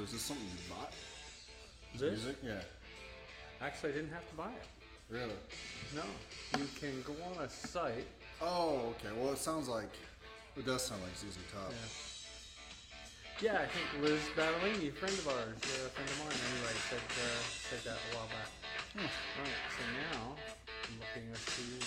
So is this something you bought? This? Music? Yeah. Actually, I didn't have to buy it. Really? No. You can go on a site. Oh, okay. Well, it sounds like, it does sound like ZZ Top. Yeah, I think Liz Battellini, a friend of ours, a friend of mine anyway, said that a while back. Alright, so now I'm looking at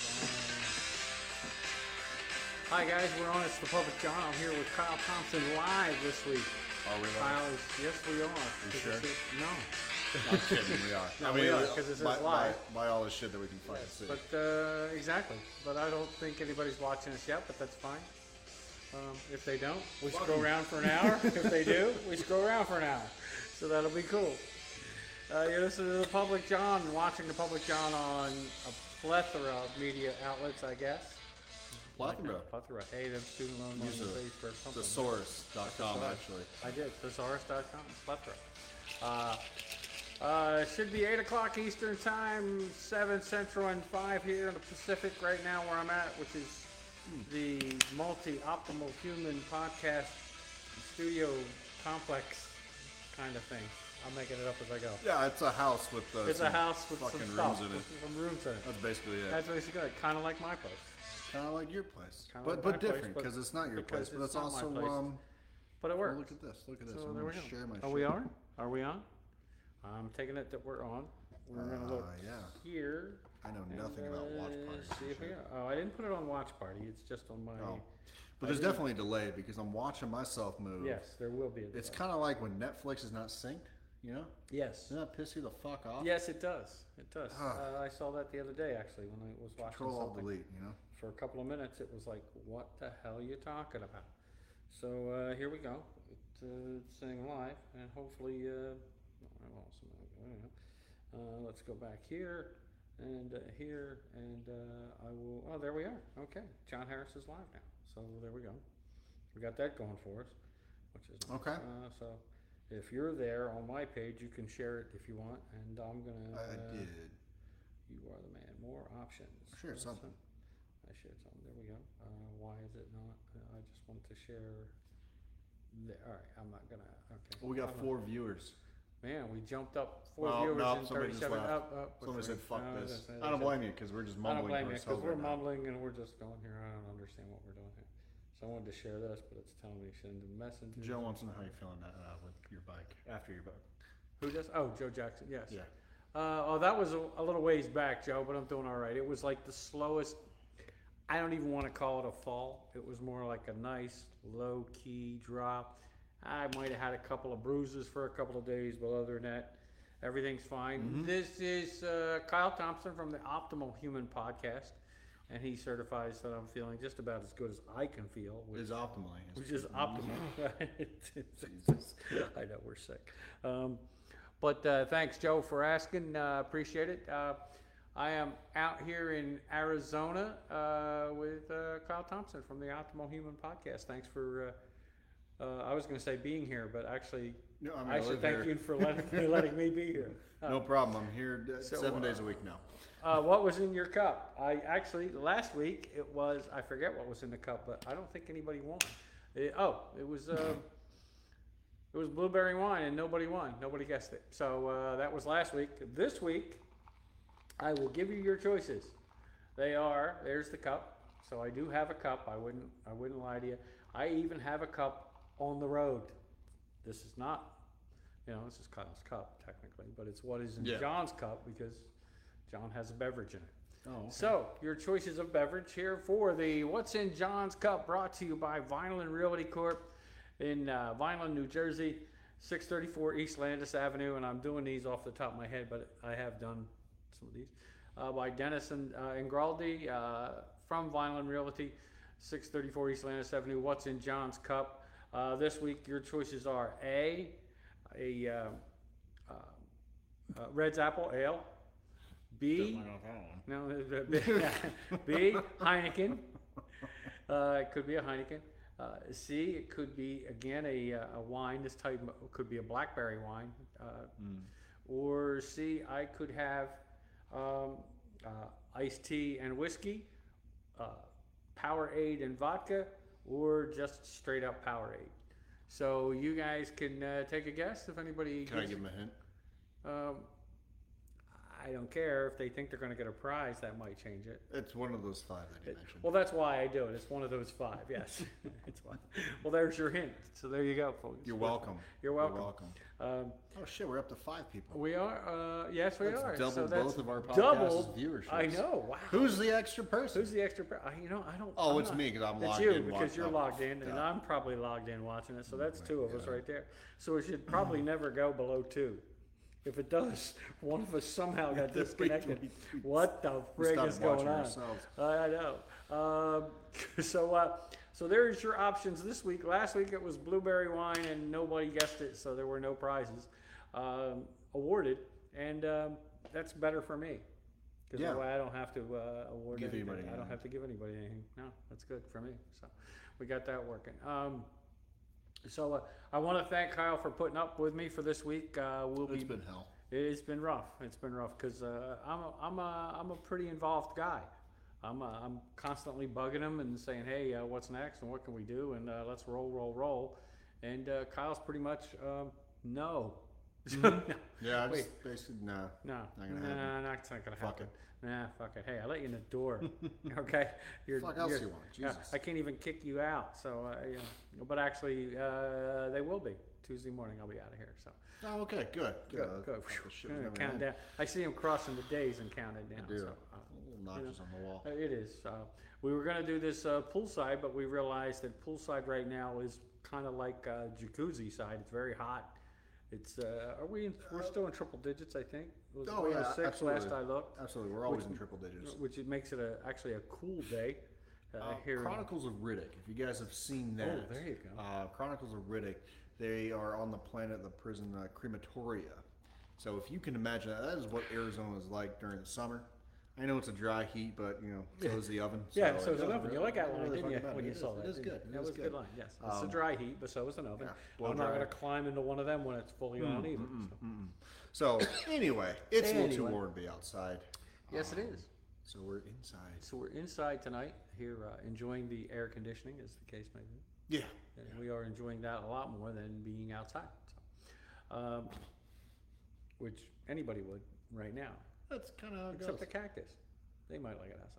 Hi guys, we're on. It's the Public John. I'm here with Kyle Thompson live this week. Are we Kyle is, yes we are. You sure? No. I'm kidding, we are. No, we are, because it says live. Buy all the shit that we can find and see. But, exactly. But I don't think anybody's watching us yet, but that's fine. If they don't, we scroll around for an hour. If they do, we scroll around for an hour. So that'll be cool. You're listening to the Public John and watching the Public John on a plethora of media outlets, I guess. Plethora. Plethora. Hey, them student loan money pays for something. Thesaurus.com, actually. I did. Thesaurus.com. Plethora. It should be 8 o'clock Eastern Time, 7 Central, and 5 here in the Pacific right now where I'm at, which is the multi-optimal human podcast studio complex kind of thing. I'm making it up as I go. Yeah, it's a house with a house with fucking some rooms stuff, in it. with some rooms in it. That's basically it. That's basically it. Kind of like my place. Kind of like your place, Kinda but like my different place, but- because it's not your because place, but it's it's not my also place. But it works. look at this. Look at this. So I'm there we gonna go. share my Oh, shit. we are? Are we on? I'm taking it that we're on. We're gonna look yeah. here. I know nothing about watch and, parties. See and if we shit. are. Oh, I didn't put it on watch party. It's just on my. Oh. But there's definitely a delay because I'm watching myself move. Yes, there will be a delay. It's kind of like when Netflix is not synced, you know? Yes. Doesn't that piss you the fuck off? Yes, it does. It does. Ah. I saw that the other day actually when I was watching Control Alt something. Delete, you know? For a couple of minutes, it was like, what the hell are you talking about? So here we go. It's saying live, and hopefully, let's go back here and here, and I will. Oh, there we are. Okay, John Harris is live now. So there we go. We got that going for us, which is nice. Okay. So if you're there on my page, you can share it if you want, and I'm gonna. I did. You are the man. More options. Share something. I shared something. There we go. Why is it not? I just want to share. All right, I'm not gonna. Okay. Well, we got 4 viewers. Man, we jumped up 4 No, viewers no, in somebody just 37. left. Up. Somebody said, fuck No, this. they I don't said- blame you because we're just I don't mumbling blame to you because ourselves we're right now. mumbling and we're just going here. I don't understand what we're doing here. So I wanted to share this, but it's telling me to send a message. Joe wants to know how you're feeling with your bike, after your bike. Who does? Oh, Joe Jackson. Yes. Yeah. That was a little ways back, Joe, but I'm doing all right. It was like the slowest. I don't even want to call it a fall. It was more like a nice low key drop. I might have had a couple of bruises for a couple of days, but other than that, everything's fine. Mm-hmm. This is Kyle Thompson from the Optimal Human Podcast, and he certifies that I'm feeling just about as good as I can feel, which Is optimally. which is optimal. Jesus. I know we're sick. But thanks, Joe, for asking. Appreciate it. I am out here in Arizona with Kyle Thompson from the Optimal Human Podcast. Thanks for, I was going to say being here, but actually, No, I mean, I should live thank here. you for letting me be here. No problem. I'm here So, 7 days a week now. What was in your cup? I actually, last week, it was, I forget what was in the cup, but I don't think anybody won. It was blueberry wine and nobody won. Nobody guessed it. So that was last week. This week, I will give you your choices. There's the cup. So I do have a cup. I wouldn't lie to you. I even have a cup on the road. This is not, this is Kyle's cup technically, but it's what is in Yeah. John's cup because John has a beverage in it. Oh, okay. So, your choices of beverage here for the What's in John's Cup, brought to you by Vineland Realty Corp. In Vineland, New Jersey, 634 East Landis Avenue, and I'm doing these off the top of my head, but I have done some of these, by Dennis and Ingraldi from Vineland Realty, 634 East Landis Avenue. What's in John's Cup? This week, your choices are A, Red's Apple Ale, B, no, B, Heineken. It could be a Heineken. C, it could be again a wine. This type could be a blackberry wine. Or C, I could have iced tea and whiskey, Powerade and vodka, or just straight up Powerade. So you guys can take a guess if anybody. Can I give them a hint? Um, I don't care if they think they're going to get a prize. That might change it. It's one of those 5 that you mentioned. Well, that's why I do it. It's one of those 5. Yes, it's one. Well, there's your hint. So there you go, folks. You're welcome. You're welcome. You're welcome. Oh shit, we're up to 5 people. We are. Yes, we That's are. double So that's both of our podcast's doubled. viewerships. I know. Wow. Who's the extra person? Who's the extra? I don't. Oh, I'm it's not- me because I'm It's logged you in. because you're watching- logged in, and yeah. I'm probably logged in watching it. So that's my 2 of us God. right there. So it should probably never go below 2. If it does, one of us somehow got disconnected. What the We frig stopped is going watching on? ourselves. I know. So there's your options this week. Last week it was blueberry wine, and nobody guessed it, so there were no prizes awarded, and that's better for me because Yeah. that way I don't have to award Give anything. anybody I don't anything. have to give anybody anything. No, that's good for me. So we got that working. So I want to thank Kyle for putting up with me for this week. It's been hell. It's been rough. It's been rough because I'm a pretty involved guy. I'm constantly bugging him and saying, hey, what's next and what can we do, and let's roll. And Kyle's pretty much no. No. Yeah, I Wait. just basically no. No, Not gonna nah, happen. that's not gonna Fuck happen. Nah, fuck it. Hey, I let you in the door. Okay, Fuck else you want? yeah, Jesus. I can't even kick you out. So, but actually, they will be Tuesday morning. I'll be out of here. So, Oh, okay, good. good. Fuck, this shit was never Count end. down. I see him crossing the days and counting down. I do. So, Little notches on the wall. it is. We were gonna do this poolside, but we realized that poolside right now is kind of like jacuzzi side. It's very hot. It's we're still in triple digits, I think. It was Oh, yeah, 106 absolutely. last I looked, Absolutely, we're always in triple digits. which it makes it actually a cool day here. Chronicles of Riddick. If you guys have seen that, Oh, there you go. Chronicles of Riddick. They are on the planet, the prison crematoria. So if you can imagine that is what Arizona is like during the summer. I know it's a dry heat, but so is the oven. Yeah, so it it's an doesn't oven. You really- like that it line, really didn't you, fucking when you matters. saw that? It is didn't good. you? It That is was a good line, yes. It's a dry heat, but so is an oven. Yeah, blow I'm not dry. going to climb into one of them when it's fully on either. so. So anyway, it's a little too Anyway. warm to be outside. Yes, it is. So we're inside. So we're inside tonight here enjoying the air conditioning, as the case may be. Yeah. And we are enjoying that a lot more than being outside. So, which anybody would right now, That's kind of how it except goes. the cactus. They might like it outside.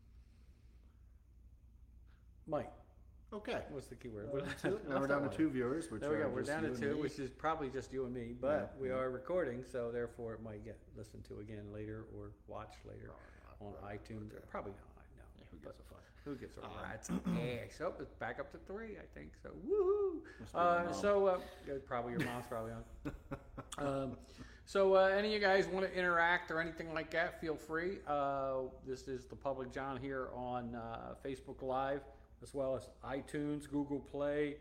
Mike, Okay. what's the key word? Now we're down to 2 viewers. Which There we go. are We're just down to you and 2, me. which is probably just you and me, but Yeah. we are recording, so therefore it might get listened to again later or watched later on iTunes. Okay. Probably not. No. Yeah, who gives a fuck? Who gets a rat's ass? Oh, it's back up to 3, I think. So, woohoo! Must be my mom. Probably your mom's probably on. Any of you guys want to interact or anything like that, feel free. This is the Public John here on Facebook Live, as well as iTunes, Google Play,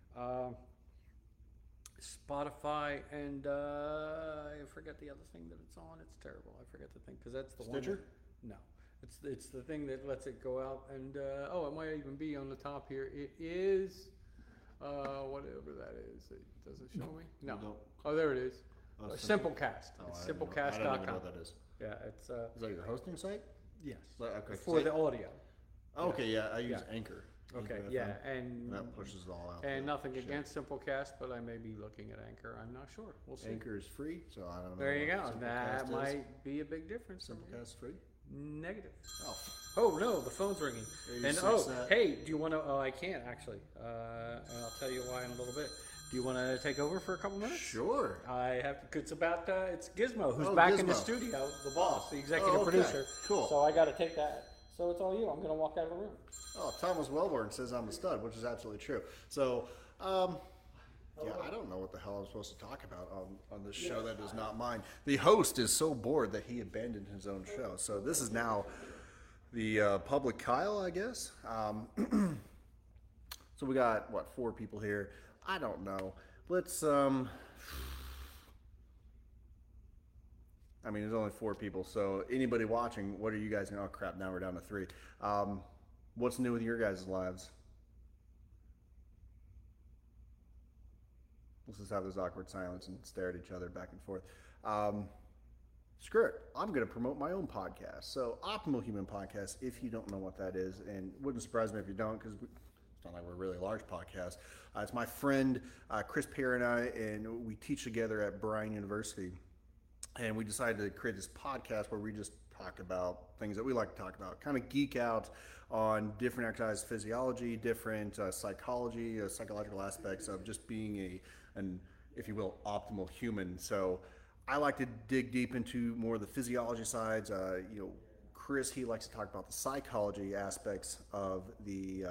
Spotify, and I forget the other thing that it's on. It's terrible. I forget the thing because that's the one. Stitcher? No, it's the thing that lets it go out, and it might even be on the top here. It is whatever that is. It doesn't show me. No. Don't- Oh, there it is. Oh, Simplecast. Oh, It's I don't even know simplecast.com. what that is. Yeah, it's Is that your hosting site? yes. Okay. For the audio. Okay, yeah, I use Yeah. Anchor. Okay, Anchor yeah, FM. and That pushes it all out. and for nothing shit. against Simplecast, but I may be looking at Anchor. I'm not sure. We'll see. Anchor is free, so I don't know. There you go. what That Simplecast is. might be a big difference. Simplecast is free. Negative. Oh, Oh no, the phone's ringing. And 86, hey, do you want to? Oh, I can't actually. And I'll tell you why in a little bit. Do you want to take over for a couple minutes? sure. I have to. It's about. It's Gizmo who's Oh, back in the Gizmo. studio, the boss, the executive Oh, okay. producer. Cool. So I got to take that. So it's all you. I'm going to walk out of the room. Oh, Thomas Wellborn says I'm a stud, which is absolutely true. So, yeah, I don't know what the hell I'm supposed to talk about on this show that is not mine. The host is so bored that he abandoned his own show. So this is now the public Kyle, I guess. So we got, what, 4 people here. I don't know. Let's, I mean, there's only 4 people, so anybody watching, what are you guys, oh crap, now we're down to 3. What's new with your guys' lives? Let's just have this awkward silence and stare at each other back and forth. Screw it. I'm going to promote my own podcast. So, Optimal Human Podcast, if you don't know what that is, and it wouldn't surprise me if you don't, because it's not like we're a really large podcast. It's my friend Chris Pear and we teach together at Bryan University. And we decided to create this podcast where we just talk about things that we like to talk about, kind of geek out on different exercise physiology, different psychology, psychological aspects of just being an, if you will, optimal human. So I like to dig deep into more of the physiology sides. Chris, he likes to talk about the psychology aspects of the,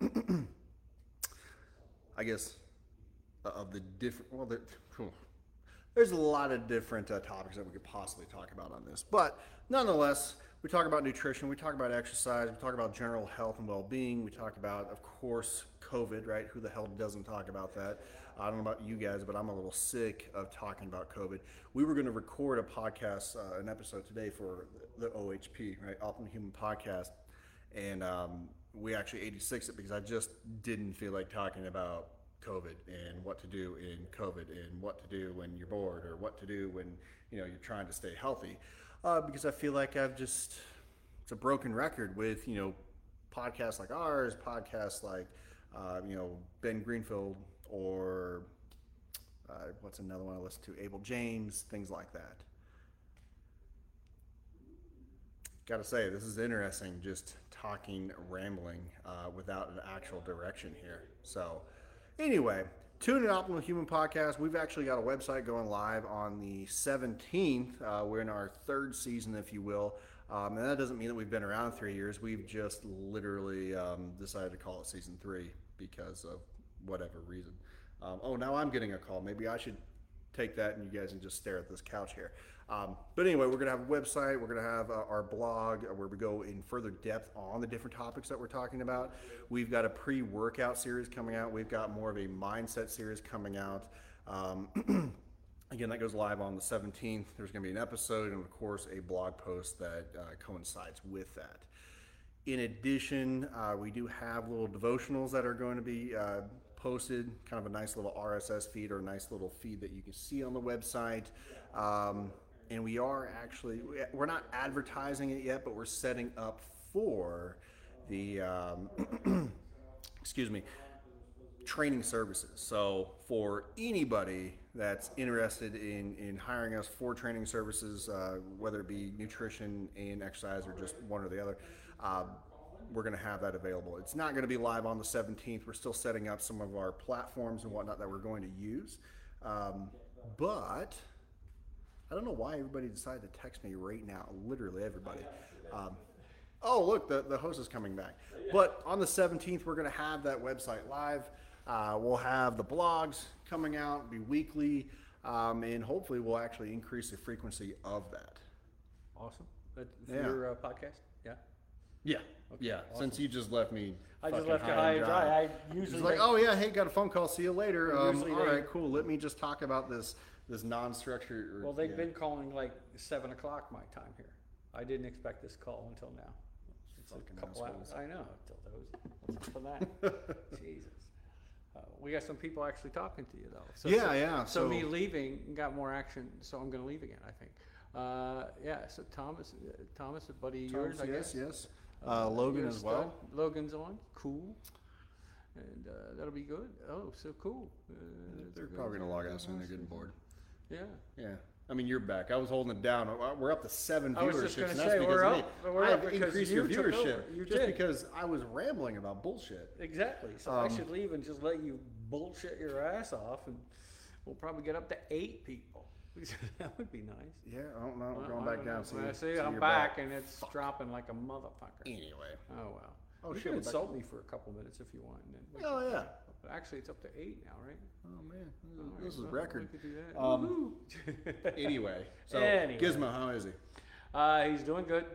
I guess, of the different, there's a lot of different topics that we could possibly talk about on this. But nonetheless, we talk about nutrition, we talk about exercise, we talk about general health and well-being, we talk about, of course, COVID, right? Who the hell doesn't talk about that? I don't know about you guys, but I'm a little sick of talking about COVID. We were going to record a podcast, an episode today for the OHP, right? Optimal Human Podcast. And we actually 86 it because I just didn't feel like talking about COVID and what to do in COVID and what to do when you're bored or what to do when you're trying to stay healthy, because I feel like it's a broken record with podcasts like ours, podcasts like Ben Greenfield or what's another one I listen to, Abel James, things like that. Gotta say, this is interesting, just talking, rambling without an actual direction here. So anyway, tune in Optimal Human Podcast. We've actually got a website going live on the 17th. We're in our third season, if you will. And that doesn't mean that we've been around 3 years. We've just literally decided to call it season 3 because of whatever reason. Now I'm getting a call. Maybe I should take that and you guys can just stare at this couch here. But anyway, we're going to have a website. We're going to have our blog where we go in further depth on the different topics that we're talking about. We've got a pre-workout series coming out. We've got more of a mindset series coming out. Again, that goes live on the 17th. There's going to be an episode and, of course, a blog post that coincides with that. In addition, we do have little devotionals that are going to be posted, kind of a nice little RSS feed or a nice little feed that you can see on the website. And we're not advertising it yet, but we're setting up for the, training services. So for anybody that's interested in hiring us for training services, whether it be nutrition and exercise or just one or the other, we're going to have that available. It's not going to be live on the 17th. We're still setting up some of our platforms and whatnot that we're going to use. But I don't know why everybody decided to text me right now. Literally everybody. Look, the host is coming back. But on the 17th, we're going to have that website live. We'll have the blogs coming out, be weekly, and hopefully we'll actually increase the frequency of that. Awesome. For your podcast? Yeah. Yeah. Okay, yeah. awesome. Since you just left me. I just left you high and dry. I usually it's like, oh yeah, hey, got a phone call. See you later. All Usually right, cool. Let me just talk about this non-structured. Well, they've been calling like 7 o'clock my time here. I didn't expect this call until now. It's a couple hours. I know. What's up for that? Jesus. We got some people actually talking to you though. So, So me leaving got more action. So I'm going to leave again, I think. So Thomas, a buddy of yours, I guess. Yes. Logan as well. Logan's on. Cool. And that'll be good. Oh, so cool. They're probably going to log out soon. They're getting bored. Yeah. Yeah. I mean, you're back. I was holding it down. We're up to 7 viewerships. I was just going to say, we're up. I've increased your viewership You just did. because I was rambling about bullshit. Exactly. So I should leave and just let you bullshit your ass off, and we'll probably get up to 8 people. That would be nice. Yeah, I don't know. We're going back down. See, I'm back, and it's dropping like a motherfucker. Anyway. Oh, well. Oh, you shit. can insult me for a couple minutes if you want. And then oh, yeah. But actually, it's up to 8 now, right? Oh, man. This is Well, record. we could do that. Anyway. So, Anyway. Gizmo, how is he? He's doing good.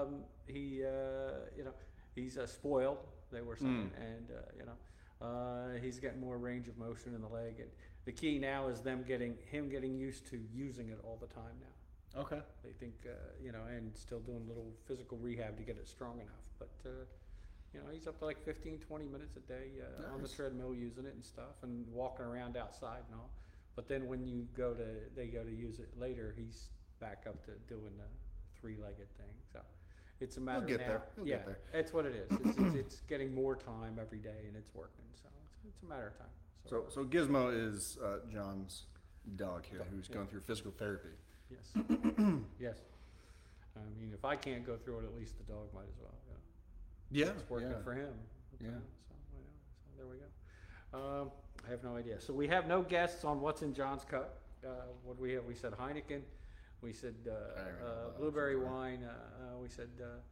He's spoiled, they were saying, and he's getting more range of motion in the leg. And the key now is him getting used to using it all the time now. Okay. They think, and still doing a little physical rehab to get it strong enough. But, he's up to like 15, 20 minutes a day on the treadmill using it and stuff and walking around outside and all. But then when they go to use it later, he's back up to doing the 3-legged thing. So It's a matter get now. there. He'll yeah, get there. It's what it is. It's getting more time every day, and it's working. So it's a matter of time. So Gizmo is John's dog here, who's Yeah. going through physical therapy. Yes. Yes. I mean, if I can't go through it, at least the dog might as well. Yeah, It's working for him. Yeah. So there we go. I have no idea. So we have no guests on what's in John's cup. What do we have? We said Heineken. We said blueberry wine. We said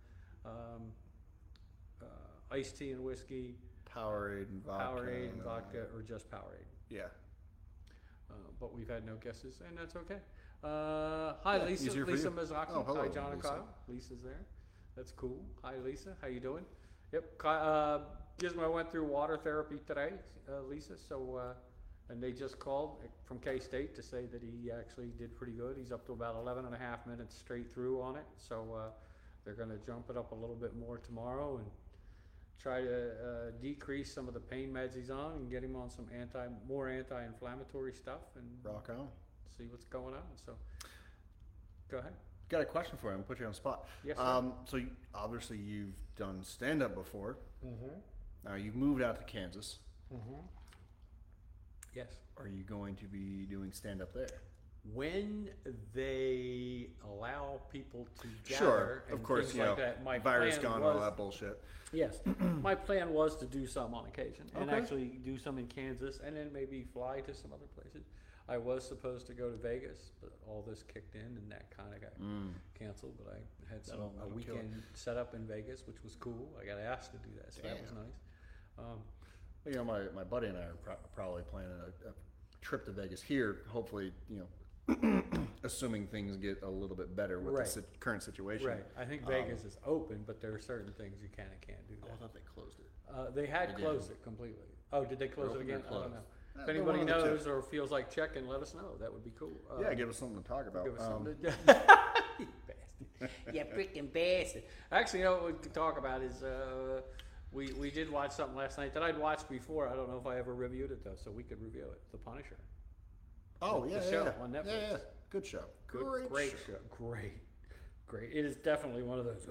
iced tea and whiskey. Powerade and vodka. Powerade and vodka, or just Powerade. Yeah. But we've had no guesses, and that's okay. Hi, Yeah, Lisa. easier for Lisa you. Mizaki. Oh, hello, Hi, John and Lisa. Kyle. Lisa's there. That's cool. Hi, Lisa. How you doing? Yep. Gizmo went through water therapy today, Lisa. So, and they just called from K-State to say that he actually did pretty good. He's up to about 11 and a half minutes straight through on it. So they're going to jump it up a little bit more tomorrow and try to decrease some of the pain meds he's on and get him on some more anti-inflammatory stuff and Rock on. see what's going on. So, go ahead. Got a question for him. Put you on the spot. Yes, sir. Obviously you've done stand up before. Mm-hmm. Now you've moved out to Kansas. Mm-hmm. Yes. Are you going to be doing stand up there? When they allow people to gather, Sure, of and course, things you like know, that, my virus plan gone, was, all that bullshit. Yes, my plan was to do some on occasion, and Okay. actually do some in Kansas, and then maybe fly to some other places. I was supposed to go to Vegas, but all this kicked in, and that kind of got canceled. But I had That'll a kill weekend set up in Vegas, which was cool. I got asked to do that, so that was Damn. nice. You know, my buddy and I are probably planning a trip to Vegas here. Hopefully, you know, assuming things get a little bit better with Right. the current situation. Right, I think Vegas is open, but there are certain things you can and can't do. Oh, I There. thought they closed it. They had They did. closed it completely. Oh, did they close it Open or again? I don't closed? know. If They're anybody one of the two. knows or feels like checking, let us know. That would be cool. Yeah, give us something to talk about. Give us something to You bastard. You freaking bastard. Actually, you know what we could talk about is we did watch something last night that I'd watched before. I don't know if I ever reviewed it though, so we could review it. The Punisher. Oh, The yeah, show yeah. on Yeah, Netflix. yeah. Good show. Great show. Great. It is definitely one of those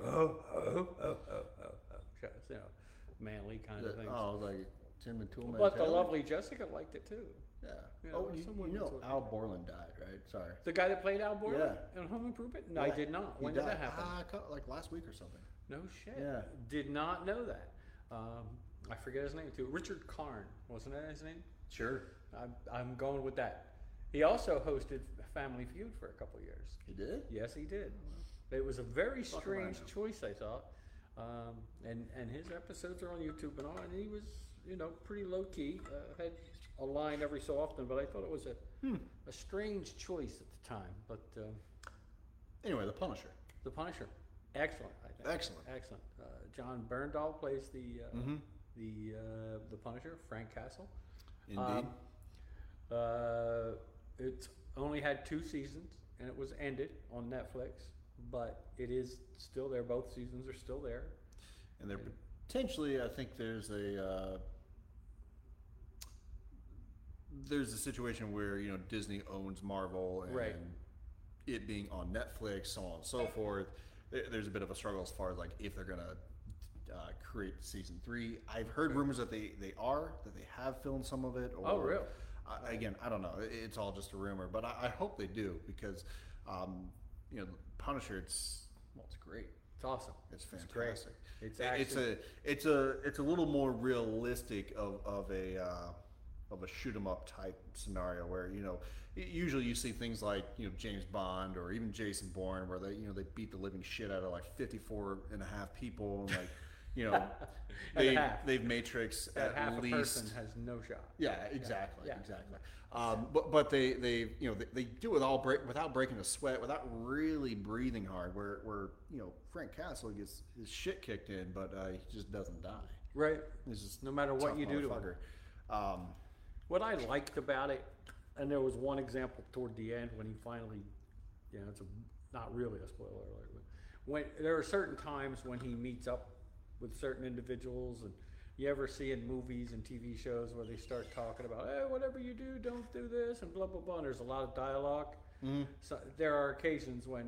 shows, you know, manly kind of things. Oh, like Tim and Tool But the mentality? lovely Jessica liked it too. Yeah. Yeah, Oh, there's you, some you women know too. Al Borland died, right? Sorry. The guy that played Al Borland Yeah. in Home Improvement? No, I Yeah. did not. He When did died, that happen? like last week or something. No shit. Yeah. Did not know that. I forget his name too. Richard Karn, wasn't that his name? Sure. I'm going with that. He also hosted Family Feud for a couple years. He did? Yes, he did. It was a very Fuck strange around. choice, I thought. And his episodes are on YouTube and all, and he was, you know, pretty low key. Had a line every so often, but I thought it was a strange choice at the time. But Anyway, The Punisher. The Punisher, excellent. I think. Excellent. Excellent. John Berndahl plays Mm-hmm. the Punisher, Frank Castle. Indeed. It's only had 2 seasons, and it was ended on Netflix, but it is still there. Both seasons are still there. And there potentially, I think there's a situation where, you know, Disney owns Marvel and Right. it being on Netflix, so on and so forth. There's a bit of a struggle as far as like if they're gonna create season 3. I've heard rumors that they have filmed some of it. Or, Oh, really? Again, I don't know. It's all just a rumor, but I hope they do because, you know, Punisher. It's great. It's awesome. It's fantastic. great. It's It's a little more realistic of a shoot 'em up type scenario where, you know, usually you see things like, you know, James Bond or even Jason Bourne where they beat the living shit out of like 54 and a half people and like, you know, they've Matrix that half at a least. person has no shot. Yeah, exactly, Yeah. exactly. But they you know they do it without breaking a sweat, without really breathing hard. Where you know Frank Castle gets his shit kicked in, but he just doesn't die. Right. He's just No matter what tough you do to him. motherfucker. What I liked about it, and there was one example toward the end when he finally, you know, it's not really a spoiler alert, but when there are certain times when he meets up with certain individuals, and you ever see in movies and TV shows where they start talking about, hey, whatever you do, don't do this, and blah blah blah. And there's a lot of dialogue. So there are occasions when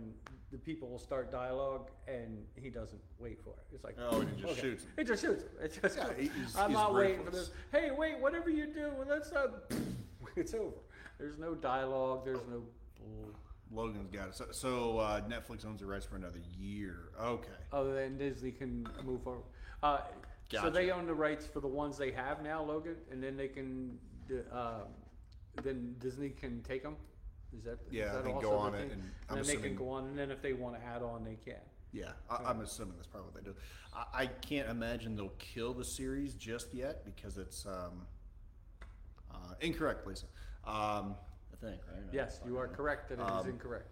the people will start dialogue and he doesn't wait for it. It's like, Oh, and he just shoots him. He just shoots him. It just Yeah, goes. he's I'm not waiting for ruthless. this. Hey, wait, whatever you do, let's it's over. There's no dialogue. There's no. Logan's got it. So Netflix owns the rights for another year. Okay. Other than Disney can move forward. So Gotcha. they own the rights for the ones they have now, Logan, and then they can, then Disney can take them. Is that Yeah, is that they can also go the on it, thing? and I'm then they assuming- can go on, and then if they want to add on, they can. Yeah, I'm assuming that's probably what they do. I can't imagine they'll kill the series just yet because it's incorrect, Lisa. I think, right? Yes, you are correct that it is incorrect.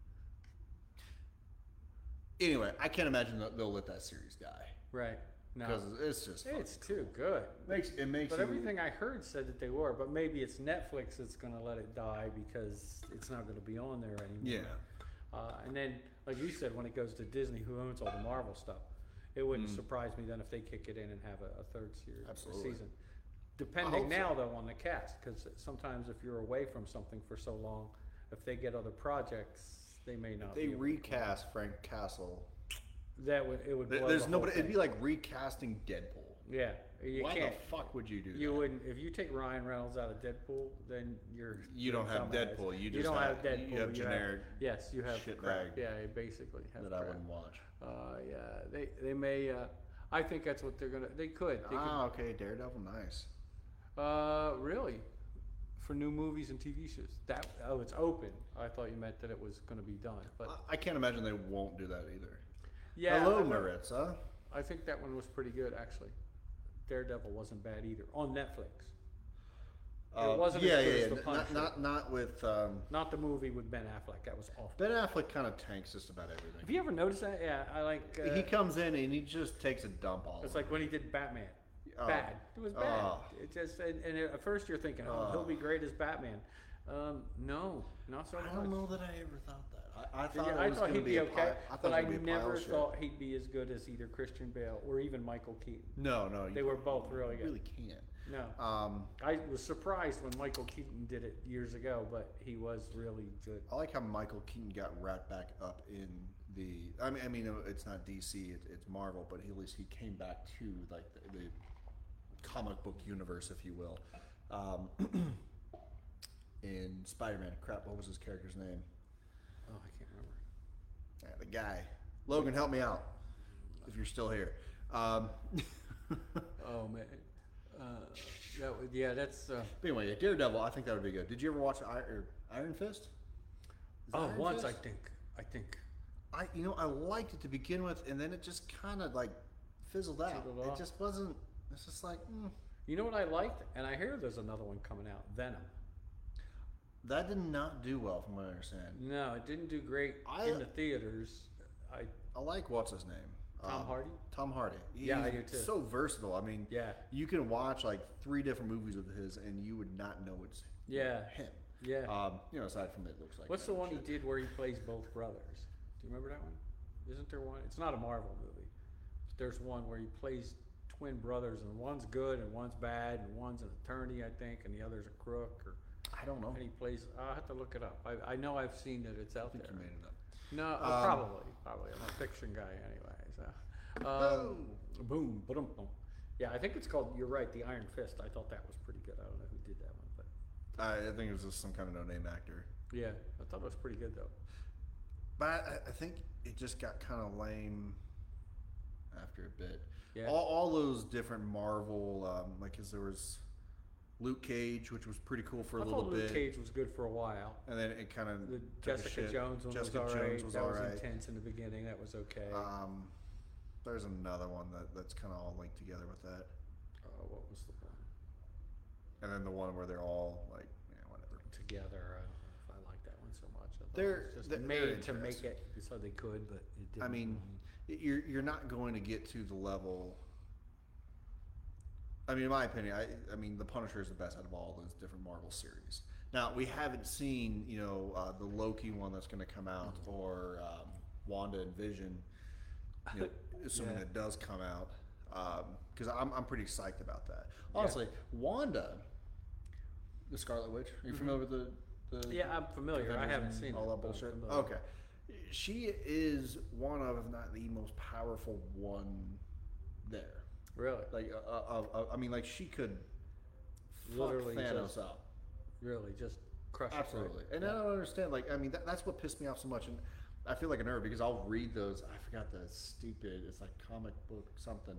Anyway, I can't imagine they'll let that series die Right. No. because it's just It's too good. it makes But you, everything I heard said that they were, but maybe it's Netflix that's going to let it die because it's not going to be on there anymore. yeah. And then, like you said, when it goes to Disney, who owns all the Marvel stuff, it wouldn't surprise me then if they kick it in and have a third series or Absolutely. season. I Depending hope now, though, on the cast, because sometimes if you're away from something for so long, if they get other projects, they may not. They be able to- recast Frank Castle. That would it would. Blow There's the whole nobody. It'd thing. be like recasting Deadpool. Yeah, you Why can't. the fuck would you do You that? wouldn't. If you take Ryan Reynolds out of Deadpool, then You don't you're a have dumbass. Deadpool. You just don't have have- Deadpool. you have generic yes, you have shit crap. bag Yeah, you basically have that I crap. wouldn't watch. Yeah, they may. I think that's what they're gonna. They could. They Okay, Daredevil, nice. could. Really, for new movies and TV shows. It's open. I thought you meant that it was going to be done, but I can't imagine they won't do that either. yeah. Hello, I know- Maritza. I think that one was pretty good actually. Daredevil wasn't bad either on Netflix. It wasn't yeah, as good yeah, as The yeah. Punisher. Not with Not the movie with Ben Affleck. That was awful. Ben Affleck. Kind of tanks just about everything. Have you ever noticed that? Yeah, I like. He comes in and he just takes a dump all. It's over. like when he did Batman. Oh. Bad. It was bad. Oh. It just and at first you're thinking, oh, he'll be great as Batman. No, not so much. I don't know that I ever thought that. I thought Yeah, it I was thought going to he'd be be a okay, pile. I but thought I it was going to be a pile never of shit. thought he'd be as good as either Christian Bale or even Michael Keaton. No, They were both really good. Really can't. No, I was surprised when Michael Keaton did it years ago, but he was really good. I like how Michael Keaton got right back up in the. I mean, it's not DC, it's Marvel, but at least he came back to like the comic book universe, if you will. In Spider-Man, crap, what was his character's name? Oh, I can't remember. Yeah, the guy, Logan, help me out if you're still here. Oh man, that's. But anyway, Daredevil, I think that would be good. Did you ever watch Iron Fist? Is it Oh, Iron once Fist? I think. I liked it to begin with, and then it just kind of like fizzled out. Fizzled It off. just wasn't. It's just like You know what I liked, and I hear there's another one coming out, Venom. that did not do well, from what I understand. No, it didn't do great in the theaters. I like what's his name, Tom Hardy. Tom Hardy. Yeah, I He's do too. So versatile. I mean, Yeah. you can watch like 3 different movies of his, and you would not know it's Yeah. him. Yeah. Aside from it looks like. What's the that one he shit. did where he plays both brothers? Do you remember that one? Isn't there one? It's not a Marvel movie. There's one where he plays twin brothers, and one's good and one's bad, and one's an attorney, I think, and the other's a crook. Or I don't know. and he plays. I'll have to look it up. I know I've seen that it's out I think there. you made it up. No, probably. I'm a fiction guy anyway. So, boom, boom, boom. Yeah, I think it's called. You're right. The Iron Fist. I thought that was pretty good. I don't know who did that one, but I think it was just some kind of no-name actor. yeah, I thought it was pretty good though. But I think it just got kind of lame after a bit. Yeah. All those different Marvel, like, 'cause there was Luke Cage, which was pretty cool for a I little thought bit, Luke Cage was good for a while. and then it kind of The Jessica Jones one Jessica was alright. Jones was That was alright. intense in the beginning. That was okay. There's another one that's kind of all linked together with that, What was the one and then the one where they're all like, yeah, whatever. together? I don't know if I like that one so much. I thought They're- it was just they're made to make interesting. it so they could, but it didn't. I mean, you're not going to get to the level. I mean, in my opinion, I mean, the Punisher is the best out of all those different Marvel series. Now, we haven't seen, the Loki one that's going to come out, or Wanda and Vision, assuming Yeah. it does come out, because I'm pretty psyched about that. Honestly, Wanda, the Scarlet Witch. Are you familiar with the? yeah, I'm familiar. I haven't seen all it, that but I'm bullshit. familiar. Okay, She is one of, if not the most powerful one there. Really? Like, I mean, like she could Literally fuck Thanos just- up. Really, just crush it. Absolutely. right? And I don't understand. Like, I mean, that's what pissed me off so much. And I feel like a nerd because I'll read those. I forgot the stupid. It's like comic book something.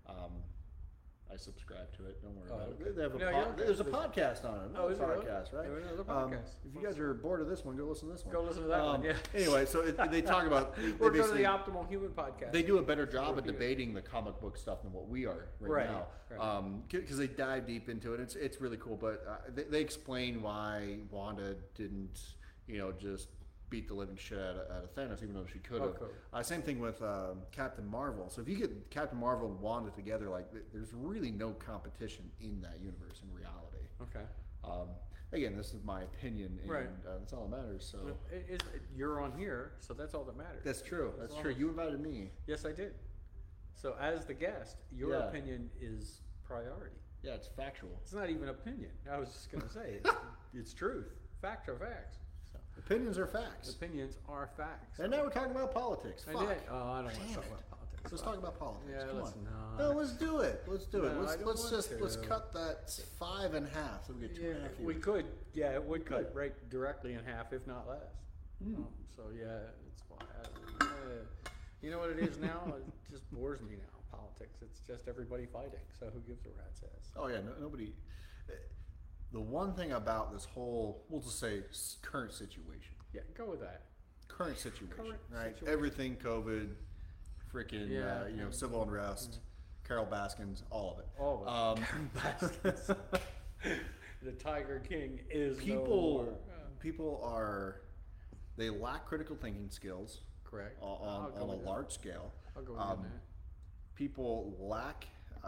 I subscribe to it. Don't worry about okay. it. They have a No, you're okay. there's a podcast on it. Oh, is it really? podcast, right? There is a podcast. If you guys are bored of this one, go listen to this one. Go listen to that one, yeah. Anyway, so they talk about. they Or go to basically- the Optimal Human podcast. They do a better job at Review it. debating the comic book stuff than what we are Right, now. right. Because they dive deep into it. It's really cool. But they explain why Wanda didn't, just beat the living shit out of Thanos, even though she could have. Oh, cool. Same thing with Captain Marvel. So if you get Captain Marvel and Wanda together, like there's really no competition in that universe in reality. Okay. Again, this is my opinion, and Right. that's all that matters. So You're on here, so that's all that matters. that's true. As That's long true. as- You invited me. Yes, I did. So as the guest, your Yeah. opinion is priority. Yeah, it's factual. It's not even opinion. I was just going to say it's truth. Facts are facts. So Opinions are facts. opinions are facts. And now we're talking about politics. I Fuck. did. Oh, I don't want to Damn talk it. about politics. Let's talk about politics. Yeah, Come let's on. not. No, let's do it. Let's do it. No, I don't want Let's to. cut that 5 in half so we get 2.5 We years. could. Yeah, it would cut Good. right directly in half, if not less. So yeah, it's why. You know what it is now? It just bores me now. Politics. It's just everybody fighting. So who gives a rat's ass? Oh yeah, nobody. The one thing about this whole, we'll just say, current situation. Yeah, go with that. Current situation, Current right? situation. Everything, COVID, freaking, Yeah. civil unrest, Carol Baskins, all of it. All of it. The Tiger King is no more. People they lack critical thinking skills Correct. on I'll go a with that. large scale. I'll go with you on that. People lack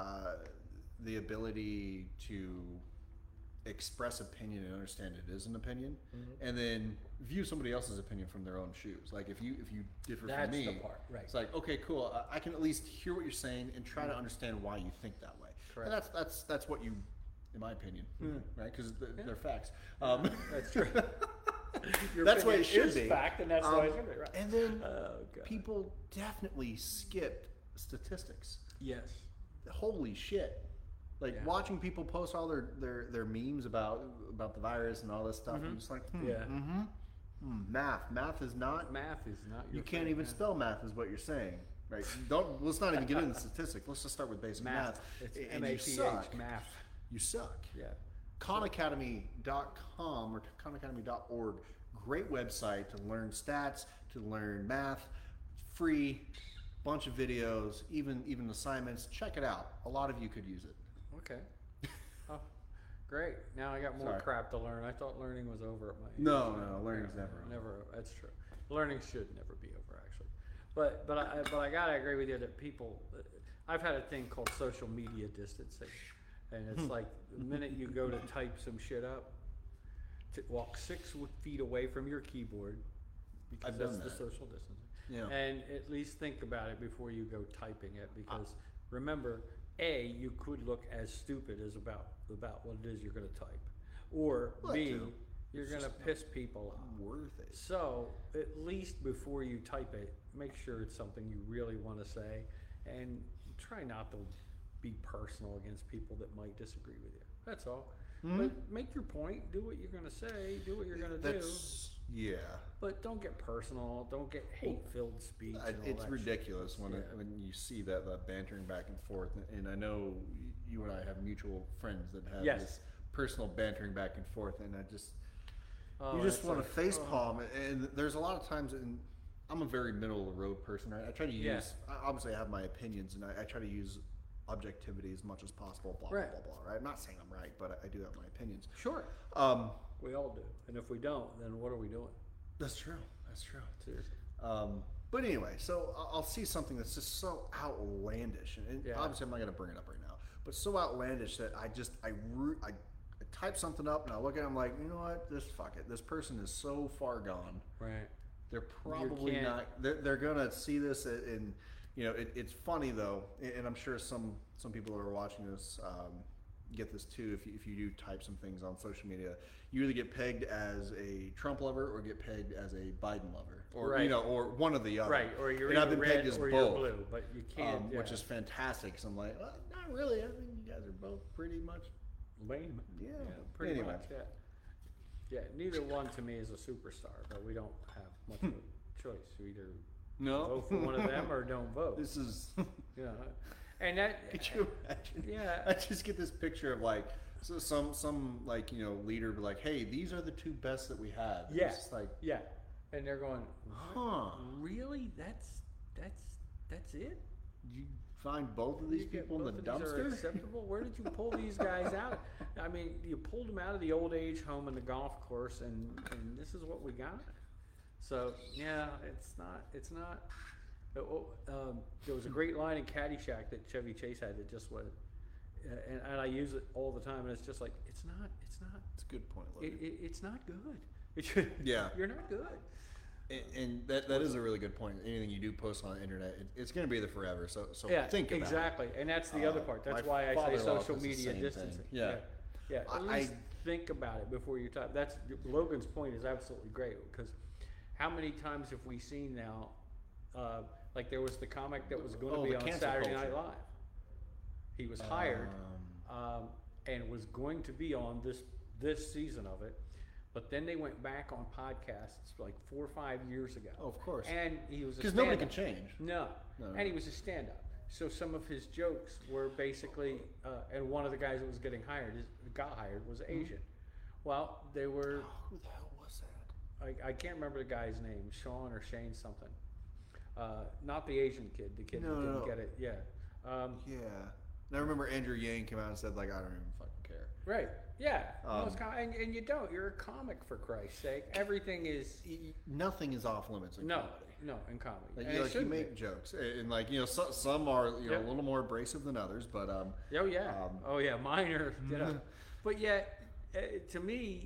the ability to express opinion and understand it is an opinion, Mm-hmm. and then view somebody else's opinion from their own shoes. Like if you differ That's from me, the part, right. it's like, okay, cool. I can at least hear what you're saying and try to understand why you think that way. Correct. And that's what you, in my opinion, right? Because they're facts. That's true. Your That's what opinion it should is be. fact, and that's why it should be right. And then Oh, God. people definitely skipped statistics. Yes. Holy shit. Like Yeah. watching people post all their memes about the virus and all this stuff, and just like, Yeah. math is not. Math is not your You can't friend, even yeah. spell math, is what you're saying, right? Let's not even get into statistics. Let's just start with basic math. It's And you MATH, suck. math. You suck. Yeah. KhanAcademy.com or KhanAcademy.org. Great website to learn stats, to learn math. Free, bunch of videos, even assignments. Check it out. A lot of you could use it. Okay. Oh, great. Now I got more Sorry. crap to learn. I thought learning was over at my age. No, learning's never over. Never. That's true. Learning should never be over, actually. But I gotta agree with you that people. I've had a thing called social media distancing, and it's like the minute you go to type some shit up, to walk 6 feet away from your keyboard, because I've that's done the that. social distancing. Yeah. And at least think about it before you go typing it, because remember, A, you could look as stupid as about what it is you're going to type, or Well, that B, too. you're going to piss people off. Worth it. So at least before you type it, make sure it's something you really want to say, and try not to be personal against people that might disagree with you. That's all. But make your point. Do what you're going to say. Do what you're going to do. Yeah. But don't get personal. Don't get hate-filled speech. And all It's that ridiculous shit. when Yeah. when you see that bantering back and forth. And I know you and I have mutual friends that have Yes. this personal bantering back and forth, and I just Oh, you just it's want like, to face palm. And there's a lot of times, and I'm a very middle of the road person. Right? I try to use. Yeah. Obviously, I have my opinions, and I try to use objectivity as much as possible. Blah Right. blah blah blah. Right? I'm not saying I'm right, but I do have my opinions. Sure. Um, We all do. And if we don't, then what are we doing? that's true. That's true. Seriously. But anyway, so I'll see something that's just so outlandish, and Yeah. obviously I'm not going to bring it up right now, but so outlandish that I type something up and I look at it, I'm like, you know what, fuck it. This person is so far gone. Right. They're probably can't- not. They're gonna see this, and it's funny though, and I'm sure some people who are watching this, get this too if you do type some things on social media. You either get pegged as a Trump lover or get pegged as a Biden lover, or Right. or one or the other. Right, or you're and I've either been red pegged as or both, you're blue, but you can't. which is fantastic. So I'm like, well, not really. I think you guys are both pretty much. lame. Yeah. Pretty Anyway. much. Yeah. Yeah. Neither one to me is a superstar, but we don't have much of a choice. You either No. vote for one of them or don't vote. This is. You know, and that. Could you imagine? Yeah. I just get this picture of like some like leader be like, hey, these are the two best that we have. And Yeah. It's just like, Yeah. And they're going, huh? really? That's it? You find both of these You get people in the both of these are dumpster? acceptable? Where did you pull these guys out? I mean, you pulled them out of the old age home and the golf course, and this is what we got. So yeah, it's not. There was a great line in Caddyshack that Chevy Chase had that just was, and I use it all the time, and it's just like it's not. It's a good point, Logan. It's not good. Yeah. You're not good. And that is a really good point. Anything you do post on the internet, it's going to be there forever. So Yeah, think about exactly. And that's the other part. That's my why I say father-in-law social does the media same distancing. thing. Yeah. Yeah. At I- least think about it before you type. That's Logan's point is absolutely great because how many times have we seen now? Like there was the comic that was going to Oh, be the on cancel Saturday Night culture. Live. He was hired and was going to be on this season of it, but then they went back on podcasts like 4 or 5 years ago. Oh, of course. And he was a Because nobody can stand-up. change. No. No. And he was a stand-up. So some of his jokes were basically, and one of the guys that was getting got hired was Asian. Well, they were, Who the hell was that? I can't remember the guy's name, Sean or Shane something. Not the Asian kid, the kid No, that didn't no. get it. Yeah. Yeah. And I remember Andrew Yang came out and said, like, I don't even fucking care. Right. Yeah. And you don't. You're a comic, for Christ's sake. Everything is Nothing is off limits in no, comedy. no in comedy. Like, And you, it like, you shouldn't make be. jokes, and like some are a Yep. little more abrasive than others, but Oh yeah. Oh yeah. Mine are. But yet, to me,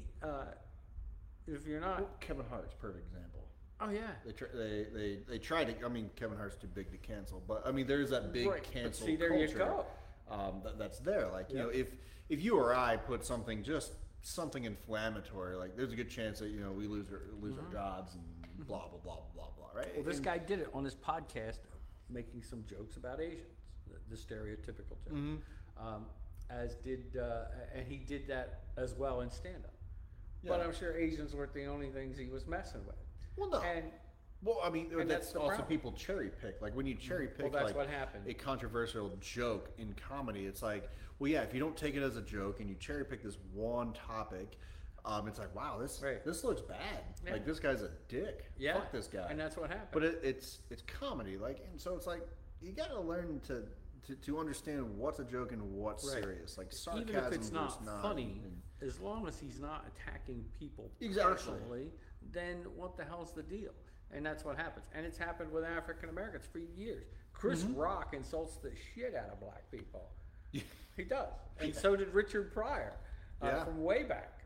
if you're not. Kevin Hart's a perfect example. Oh yeah. They tried to. I mean, Kevin Hart's too big to cancel, but I mean, there's that big Right, but cancel see, there culture. you go. That's there. Like Yep. if you or I put something inflammatory, like there's a good chance that we lose our jobs and blah blah blah blah blah. Right. Well, this And- guy did it on his podcast, making some jokes about Asians, the stereotypical joke. As did, and he did that as well in stand-up. But Yeah. I'm sure Asians weren't the only things he was messing with. Well, no. And Well, I mean, And that's that's the also problem. people cherry pick. Like when you cherry pick, Well, that's like what happened. a controversial joke in comedy, it's like, well, yeah, if you don't take it as a joke and you cherry pick this one topic, it's like, wow, this looks bad. Yeah. Like this guy's a dick. yeah, Fuck this guy. and that's what happened. But it's comedy, like, and so it's like you got to learn to understand what's a joke and what's Right. serious. Like sarcasm even if it's versus not funny, as long as he's not attacking people Exactly. personally, then what the hell's the deal? And that's what happens. And it's happened with African Americans for years. Chris Rock insults the shit out of black people. He does. And so did Richard Pryor Yeah. from way back.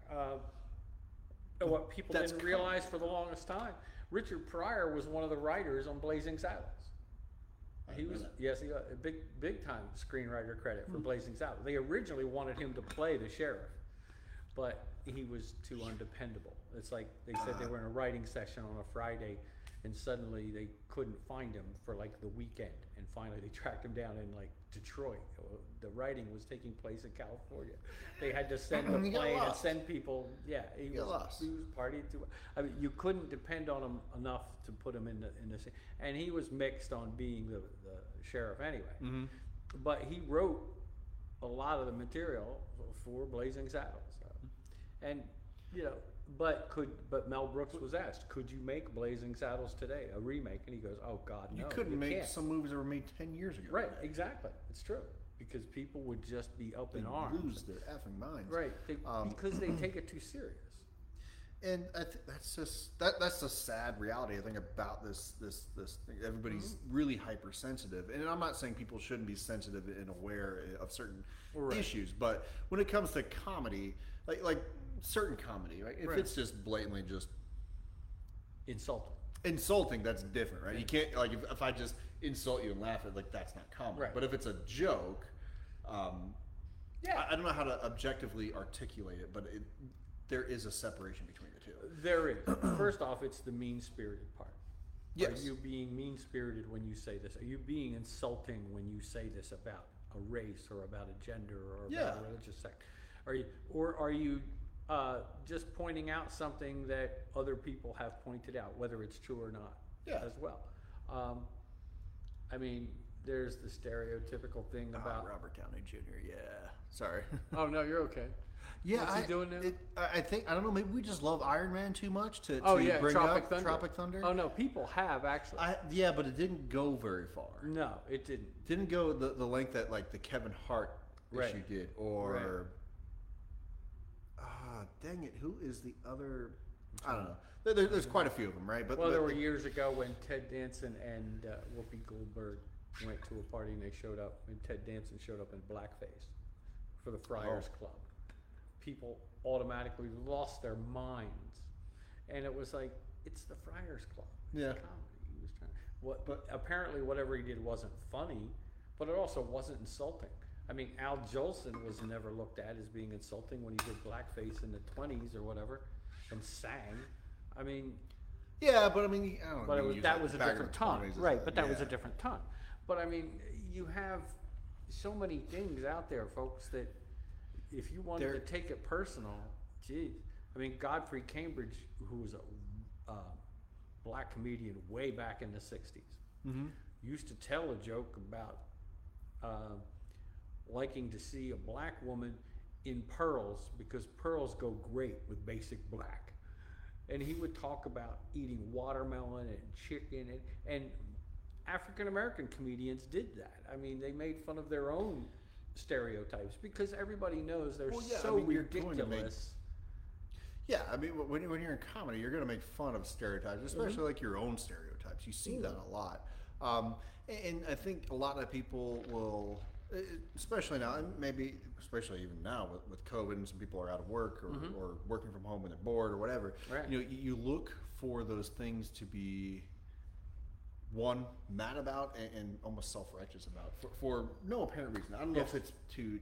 What people That's didn't realize for the longest time, Richard Pryor was one of the writers on Blazing Saddles. He was, yes, he got a big time screenwriter credit for Blazing Saddles. They originally wanted him to play the sheriff, but he was too undependable. It's like they said they were in a writing session on a Friday, and suddenly they couldn't find him for like the weekend, and finally they tracked him down in like Detroit. The writing was taking place in California. They had to send the You got plane and lost. send people. Yeah, he got was lost. partying too. I mean, you couldn't depend on him enough to put him in the scene. And he was mixed on being the sheriff anyway. But he wrote a lot of the material for Blazing Saddles. And but Mel Brooks was asked, could you make Blazing Saddles today, a remake? And he goes, oh God, no. You couldn't make can't. some movies that were made 10 years ago. Right, exactly. It's true. Because people would just be up They in arms. lose their effing minds. Right, because they take it too serious. And I think that's just that's a sad reality. I think about this thing. Everybody's really hypersensitive, and I'm not saying people shouldn't be sensitive and aware of certain issues, but when it comes to comedy, like certain comedy, right? If it's just blatantly just insulting, that's different, right? You can't like if I just insult you and laugh at, like, that's not comedy. Right. But if it's a joke, Yeah. I don't know how to objectively articulate it, but there is a separation between the two. There is. First off, it's the mean-spirited part. Yes. Are you being mean-spirited when you say this? Are you being insulting when you say this about a race or about a gender or about a religious sect? Are you just pointing out something that other people have pointed out, whether it's true or not, as well? I mean, there's the stereotypical thing about Robert Downey Jr. Yeah, sorry. Oh no, you're okay. Yeah, What's he doing now? I think I don't know. Maybe we just love Iron Man too much to bring Tropic up Thunder. Tropic Thunder. Oh no, people have actually. Yeah, but it didn't go very far. No, it didn't. Didn't go the length that like the Kevin Hart issue did, or dang it, who is the other? I don't know. There's quite a few of them, right? But there were years ago when Ted Danson and Whoopi Goldberg went to a party and they showed up, and Ted Danson showed up in blackface for the Friars Club. People automatically lost their minds, and it was like, it's the Friars Club. It's a comedy. He was trying. But apparently, whatever he did wasn't funny, but it also wasn't insulting. I mean, Al Jolson was never looked at as being insulting when he did blackface in the 20s or whatever, and sang. I mean, yeah, but I mean, I don't know. But that was a different ton, right? But that was a different ton. But I mean, you have so many things out there, folks, that if you wanted to take it personal, geez. I mean, Godfrey Cambridge, who was a black comedian way back in the 60s, used to tell a joke about liking to see a black woman in pearls because pearls go great with basic black. And he would talk about eating watermelon and chicken, and African American comedians did that. I mean, they made fun of their own stereotypes because everybody knows they're ridiculous. I mean, when you're in comedy, you're going to make fun of stereotypes, especially like your own stereotypes. You see that a lot. And I think a lot of people will, especially now, and maybe especially even now with COVID and some people are out of work or working from home and they're bored or whatever. Right. You know, you look for those things to be one, mad about and almost self-righteous about for no apparent reason. I don't know if it's to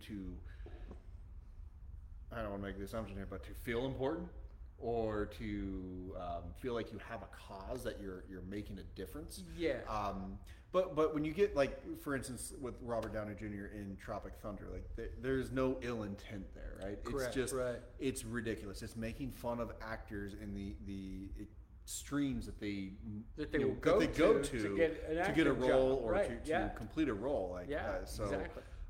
I don't want to make the assumption here, but to feel important or to feel like you have a cause that you're making a difference. Yeah. But when you get, like, for instance, with Robert Downey Jr. in Tropic Thunder, like there's no ill intent there, right? Correct, it's just it's ridiculous. It's making fun of actors in the extremes that they will go to get a role or to complete a role. Like exactly.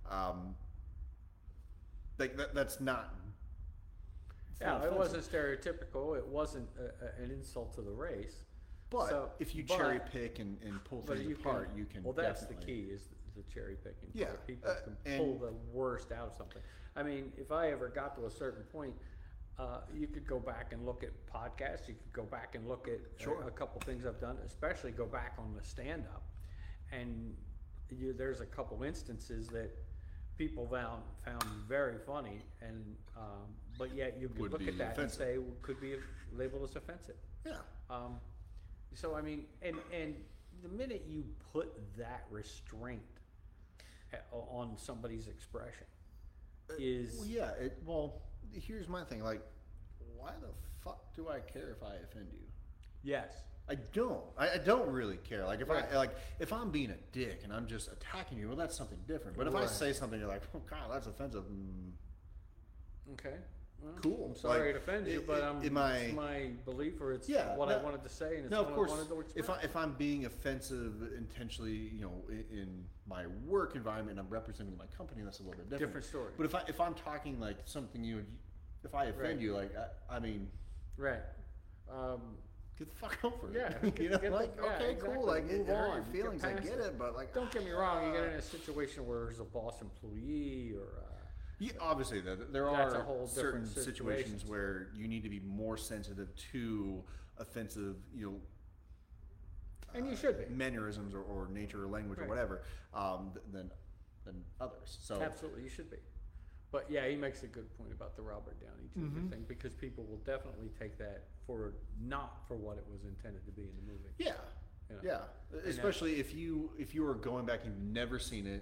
Like that's not. Yeah, it wasn't stereotypical. It wasn't an insult to the race. But if you cherry pick and pull things apart, you can. Well, that's the key, is the cherry picking. Yeah, people can pull the worst out of something. I mean, if I ever got to a certain point, you could go back and look at podcasts. You could go back and look at a couple things I've done, especially go back on the stand-up. And there's a couple instances that people found very funny, and but yet you could look at that and say could be labeled as offensive. Yeah. So I mean, and the minute you put that restraint on somebody's expression is here's my thing. Like, why the fuck do I care if I offend you? Yes. I don't. I don't really care. Like if I'm being a dick and I'm just attacking you, well, that's something different. But if I say something, you're like, oh God, that's offensive. Okay. Well, cool. I'm sorry to offend you, but it's my belief, or it's what I wanted to say, and it's what I wanted to express. If I'm being offensive intentionally, in my work environment, and I'm representing my company, that's a little bit different. Different story. But if I'm talking like something if I offend you, like I mean, right. Get the fuck over it. Yeah. Okay, cool. Like, it hurt your feelings. I get it, but like, don't get me wrong. You get in a situation where there's a boss employee or. Obviously, there are certain situations where you need to be more sensitive to offensive, and you should be mannerisms or nature or language or whatever than others. So absolutely, you should be. But yeah, he makes a good point about the Robert Downey Jr. thing, because people will definitely take that not for what it was intended to be in the movie. Yeah, yeah. Especially if you are going back and you've never seen it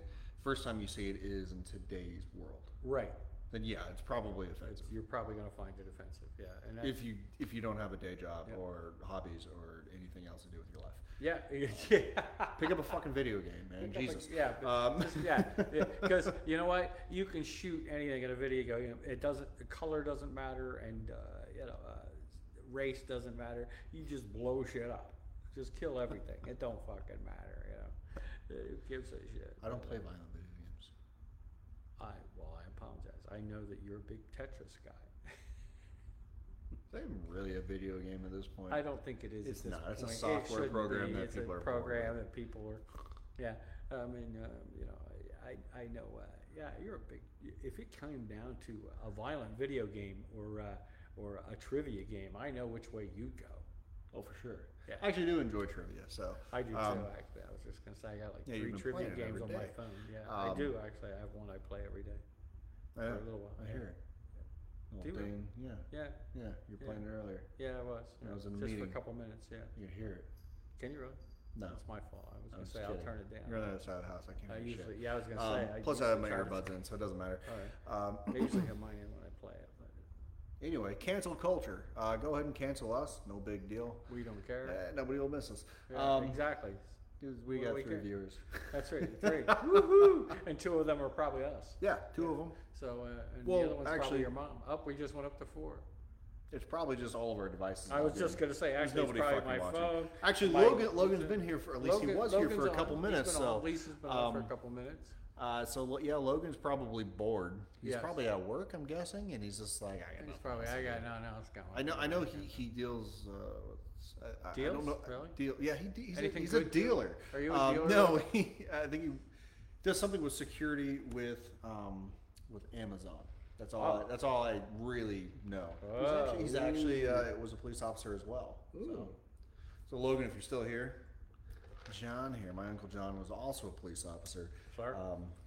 first time you see it is in today's world, Right. then yeah, it's probably offensive. You're probably going to find it offensive. Yeah. And that's, If you don't have a day job Yeah. or hobbies or anything else to do with your life, yeah. Yeah. pick up a fucking video game, man. Jesus. Yeah, because you know what? You can shoot anything in a video game. It doesn't. The color doesn't matter, and race doesn't matter. You just blow shit up. Just kill everything. It don't fucking matter. Who gives a shit? I don't play violent video games. I apologize. I know that you're a big Tetris guy. Is that even really a video game at this point? I don't think it is. It's at this not. It's a point. It software shouldn't program be. that It's people a are bored program with. that people are. Yeah, I mean, I know. Yeah, you're a big. If it came down to a violent video game or a trivia game, I know which way you'd go. Oh, for sure. Yeah. I actually do enjoy trivia, so. I do too. Actually, I was just gonna say I got like Yeah, you've 3 been trivia playing it games every on my day. phone. Yeah, I do actually. I have one I play every day for Yeah, a little while. I yeah. hear it. Little Do you? ding. Yeah, Yeah, yeah. You were playing it earlier. yeah, I was. I was in a just meeting. for a couple minutes. Yeah. You could hear it. Can you really? No. That's my fault. I was I gonna was say just I'll kidding. turn it down. You're on the other side of the house. I can't I hear usually, shit. yeah, I was gonna say. Plus, I have my usually try to- earbuds in, so it doesn't matter. All right. I Um, usually have mine in when I play it, but anyway, cancel culture. Go ahead and cancel us. No big deal. we don't care. Nobody will miss us. Yeah, exactly. 'Cause we What got do we 3 care? viewers. That's right. 3. Woohoo! And 2 of them are probably us. Yeah, 2 of them. So, and Well, the other one's actually- probably your mom. Up, we just went up to 4. It's probably just all of our devices. I was logged just in. gonna say, There's actually, it's nobody probably fucking my watching. phone. Actually, my- Logan's been here for, at least he was here for a Logan's couple on. minutes. He's been on. So, Lisa's been on for a couple minutes. Logan's probably bored. He's Yes. probably at work, I'm guessing, and he's just like, I got He's nothing probably, else to I got do. nothing else going. I know he deals. I Deals? don't know. Really? Yeah, he's Anything a good too? dealer. Are you a dealer? No, I think he does something with security with Amazon. That's all. Oh. That's all I really know. Oh. He's actually was a police officer as well. So Logan, if you're still here, John here, my uncle John was also a police officer. Clark?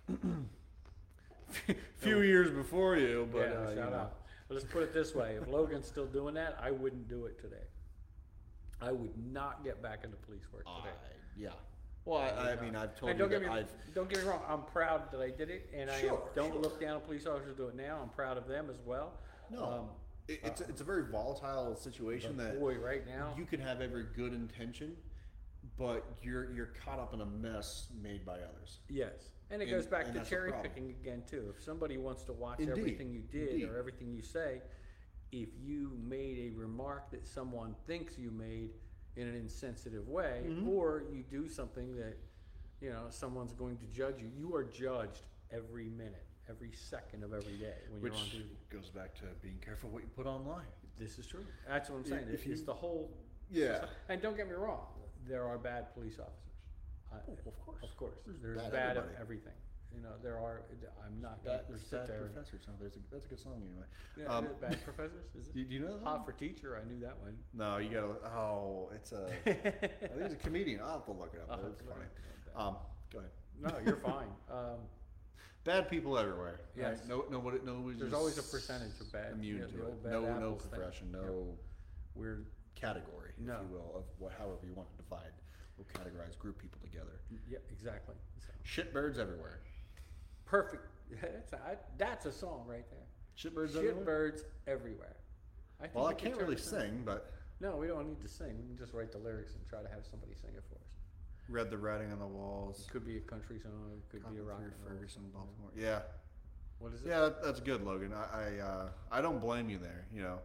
Few years before you, but Yeah, you shout know. out. Well, let's put it this way: if Logan's still doing that, I wouldn't do it today. I would not get back into police work today. Yeah. Well, I mean, I've told And you don't that get me I've. don't get me wrong. I'm proud that I did it, and Sure, don't sure. look down on police officers who do it now. I'm proud of them as well. No, it's a very volatile situation But that boy, right now, you can have every good intention, but you're caught up in a mess made by others. yes, and it And- goes back and to that's the cherry problem. picking again too. If somebody wants to watch Indeed, everything you did indeed. or everything you say, if you made a remark that someone thinks you made in an insensitive way, Mm-hmm. or you do something that someone's going to judge you, you are judged every minute, every second of every day when you're on Which duty. goes back to being careful what you put online. This is true. That's what I'm saying. If It's you- the whole. Yeah. And don't get me wrong, there are bad police officers. of course. Of course, There's there's bad bad of everybody. everything. There are. I'm not going There's to sit bad there. and- professors. No, that's a good song anyway. Yeah, Um, is it bad professors? Is it? Do you know that? Hot for teacher. I knew that one. No, you gotta. Oh, it's a. I think it's a comedian. I'll have to look it up. I'll But have it's to look funny. it up. Go ahead. No, you're fine. Bad people everywhere. Yes. Right? Nobody's There's always a percentage of bad. immune yeah, to the old it. bad No apples thing. profession. No Yep. We're category, No. if you will, of however you want to divide or categorize, group people together. yeah, exactly. So, Shitbirds everywhere. perfect. That's a song right there. Shitbirds everywhere. Shitbirds everywhere. think Well, I we could can't turn really it around. sing, but No, we don't need to sing. We can just write the lyrics and try to have somebody sing it for us. read the writing on the walls. It could be a country song. It could be a rock Copper and roll Ferguson, song, Baltimore. Yeah, What is it? yeah, that's good, Logan. I don't blame you there. You know,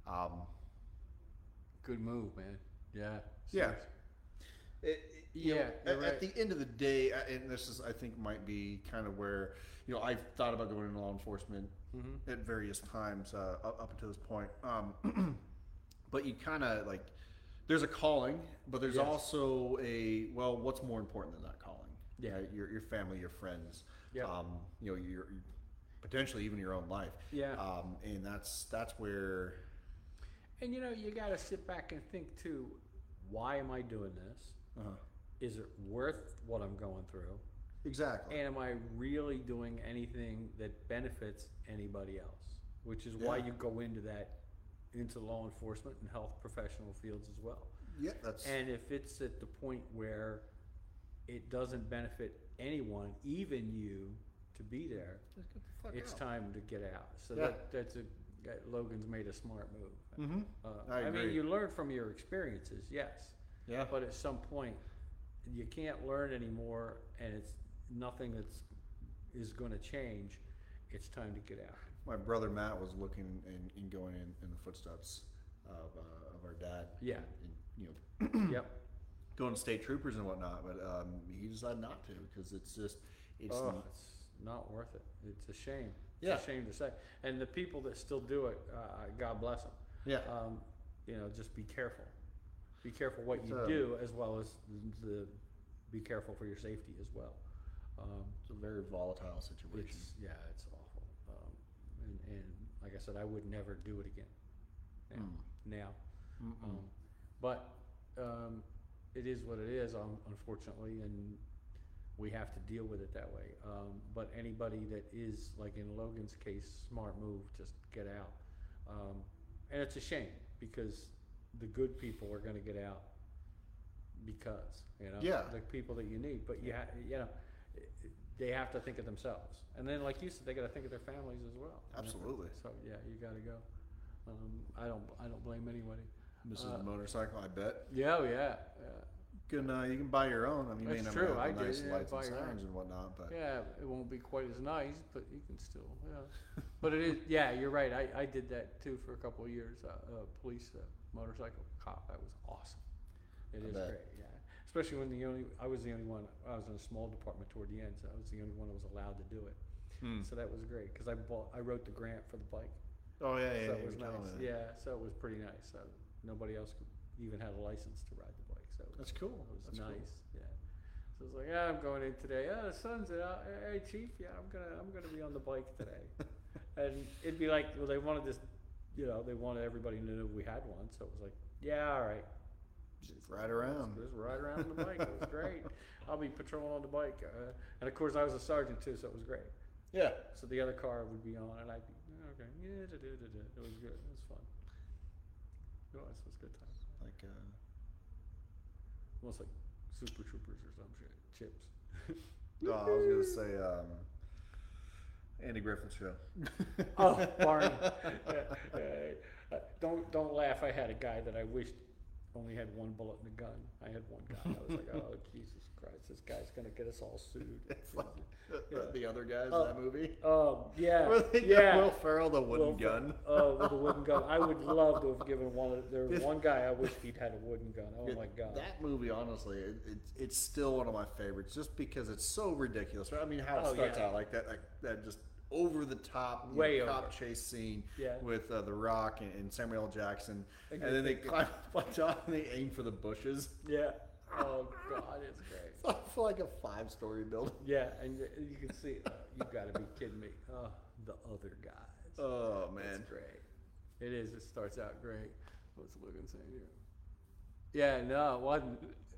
Good move, man. Yeah. Yeah. seriously. You know, Yeah, you're right. at the end of the day, and this is, I think, might be kind of where, you know, I've thought about going into law enforcement Mm-hmm. at various times up until this point. But you kind of like, there's a calling, but there's Yes. also well, what's more important than that calling? Yeah. Right? Your family, your friends. Yeah. You know, your potentially even your own life. Yeah. And that's where. And you got to sit back and think too. Why am I doing this? Uh-huh. Is it worth what I'm going through? Exactly. And am I really doing anything that benefits anybody else? Which is why Yeah. you go into law enforcement and health professional fields as well. Yeah, that's. And if it's at the point where it doesn't benefit anyone, even you, to be there, Just get the fuck it's out. time to get out. So Yeah. Logan's made a smart move. Mm-hmm. I mean, agree. you learn from your experiences, yes, Yeah. but at some point, you can't learn anymore, and it's nothing is going to change. It's time to get out. My brother Matt was looking in going in the footsteps of our dad. Yeah. And, you know, Yep. going to state troopers and whatnot, but he decided not to because it's It's not worth it. It's a shame. It's Yeah. a shame to say. And the people that still do it, God bless them. yeah. Just be careful. Be careful what you It's, do, as well as be careful for your safety as well. It's a very volatile situation. It's awful. And like I said, I would never do it again. Now. But it is what it is, unfortunately, and we have to deal with it that way. But anybody that is, like in Logan's case, smart move, just get out. And it's a shame because the good people are going to get out because, Yeah. the people that you need. But they have to think of themselves. And then, like you said, they got to think of their families as well. Absolutely. So yeah, you got to go. I don't blame anybody. Mrs. Motorcycle, I bet. Yeah, yeah. You can buy your own. I mean, you may That's never true. have I the nice did, yeah, lights buy and your own. sirens and whatnot, but Yeah, it won't be quite as nice, but you can still, yeah. But it is, yeah, you're right. I did that too for a couple of years. Police motorcycle cop. That was awesome. It I is bet. great, yeah. Especially when I was the only one. I was in a small department toward the end, so I was the only one that was allowed to do it. So that was great because I wrote the grant for the bike. oh yeah, So you it was were telling nice. me that. Yeah, so it was pretty nice. So nobody else even had a license to ride the bike. So it was, That's cool. It was That's cool. nice. Yeah. So it's like, I'm going in today. The sun's out. Hey, chief, I'm gonna be on the bike today. And it'd be like, well, they wanted this, they wanted everybody to know we had one. So it was like, yeah, all right. Just ride around. Just ride around on the bike. It was great. I'll be patrolling on the bike. And of course, I was a sergeant too, so it was great. Yeah. So the other car would be on, and I'd be, okay, yeah, it was good. It was fun. It was good times. Like Almost like Super Troopers or some shit. Chips. no, I was gonna say Andy Griffith show. Oh, Barney. Don't laugh. I had a guy that I wished only had one bullet in the gun. I had one guy. I was like, oh, Jesus Christ, this guy's gonna get us all sued. It's like Yeah. the other guys in Oh. that movie. Yeah, Where they give yeah. Will Ferrell the wooden Will Fer- gun. Oh, with a wooden gun. I would love to have given there was one guy I wished he'd had a wooden gun. Oh my God. That movie, honestly, it's still one of my favorites, just because it's so ridiculous. I mean, how it Oh, starts yeah. out like that just over the top Way cop over. chase scene Yeah. with The Rock and Samuel L. Jackson, And and then they they- climb up on top and they aim for the bushes. Yeah. Oh God, it's great. It's off like a 5-story building. Yeah, and you can see. You got to be kidding me. The other guys. Oh man, It's great. It is. It starts out great. What's Logan saying here? Yeah, no, it wasn't.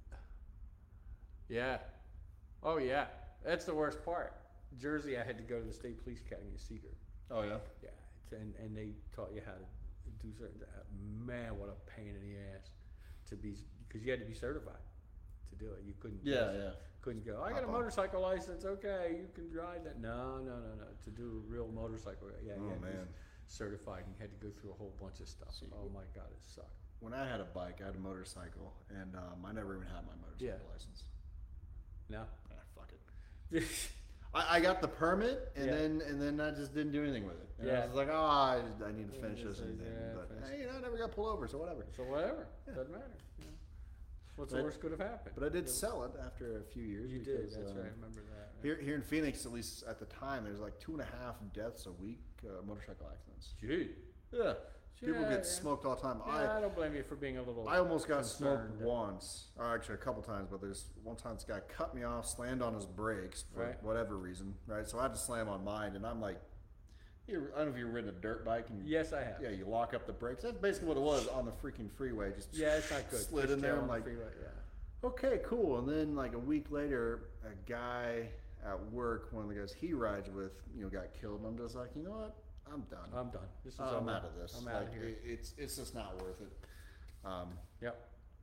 Yeah. Oh, yeah. That's the worst part. Jersey, I had to go to the State Police Academy at Seeger. oh yeah. Yeah, and they taught you how to do certain. Man, what a pain in the ass to be, because you had to be certified to do it. You couldn't. Yeah, just- yeah. Couldn't go. I got a Hop on. motorcycle license. Okay, you can drive that. No. To do a real motorcycle, yeah, Oh, you had to be man. certified. And you had to go through a whole bunch of stuff. See, Oh my God, it sucked. When I had a bike, I had a motorcycle, and I never even had my motorcycle Yeah. license. No. Fuck it. I got the permit, and Yeah. then I just didn't do anything with it. And I Yeah. was like, oh, I need to Yeah, finish just this and say, thing. yeah, But finish hey, I never got pulled over, so whatever. So whatever, Yeah. doesn't matter. Yeah. What's But- the worst could have happened? But I did sell it after a few years. You did. because, That's right. I remember that. Here in Phoenix, at least at the time, there's like 2.5 deaths a week, motorcycle accidents. Gee. Yeah. People Yeah, get yeah. smoked all the time. Yeah, I don't blame you for being a little. I almost got smoked concerned. once, or actually a couple times, but there's one time this guy cut me off, slammed on his brakes for Right. whatever reason, right? So I had to slam on mine, and I'm like, I don't know if you've ridden a dirt bike, and Yes, I have. yeah, you lock up the brakes. That's basically what it was on the freaking freeway. Just Yeah, it's not good. slid Just in there. tail I'm on the like, freeway, yeah. okay, cool. And then like a week later, a guy at work, one of the guys he rides with, got killed, and I'm just like, you know what? I'm done. I'm done. This is I'm over. out of this. I'm out like, of here. it's just not worth it. Yep.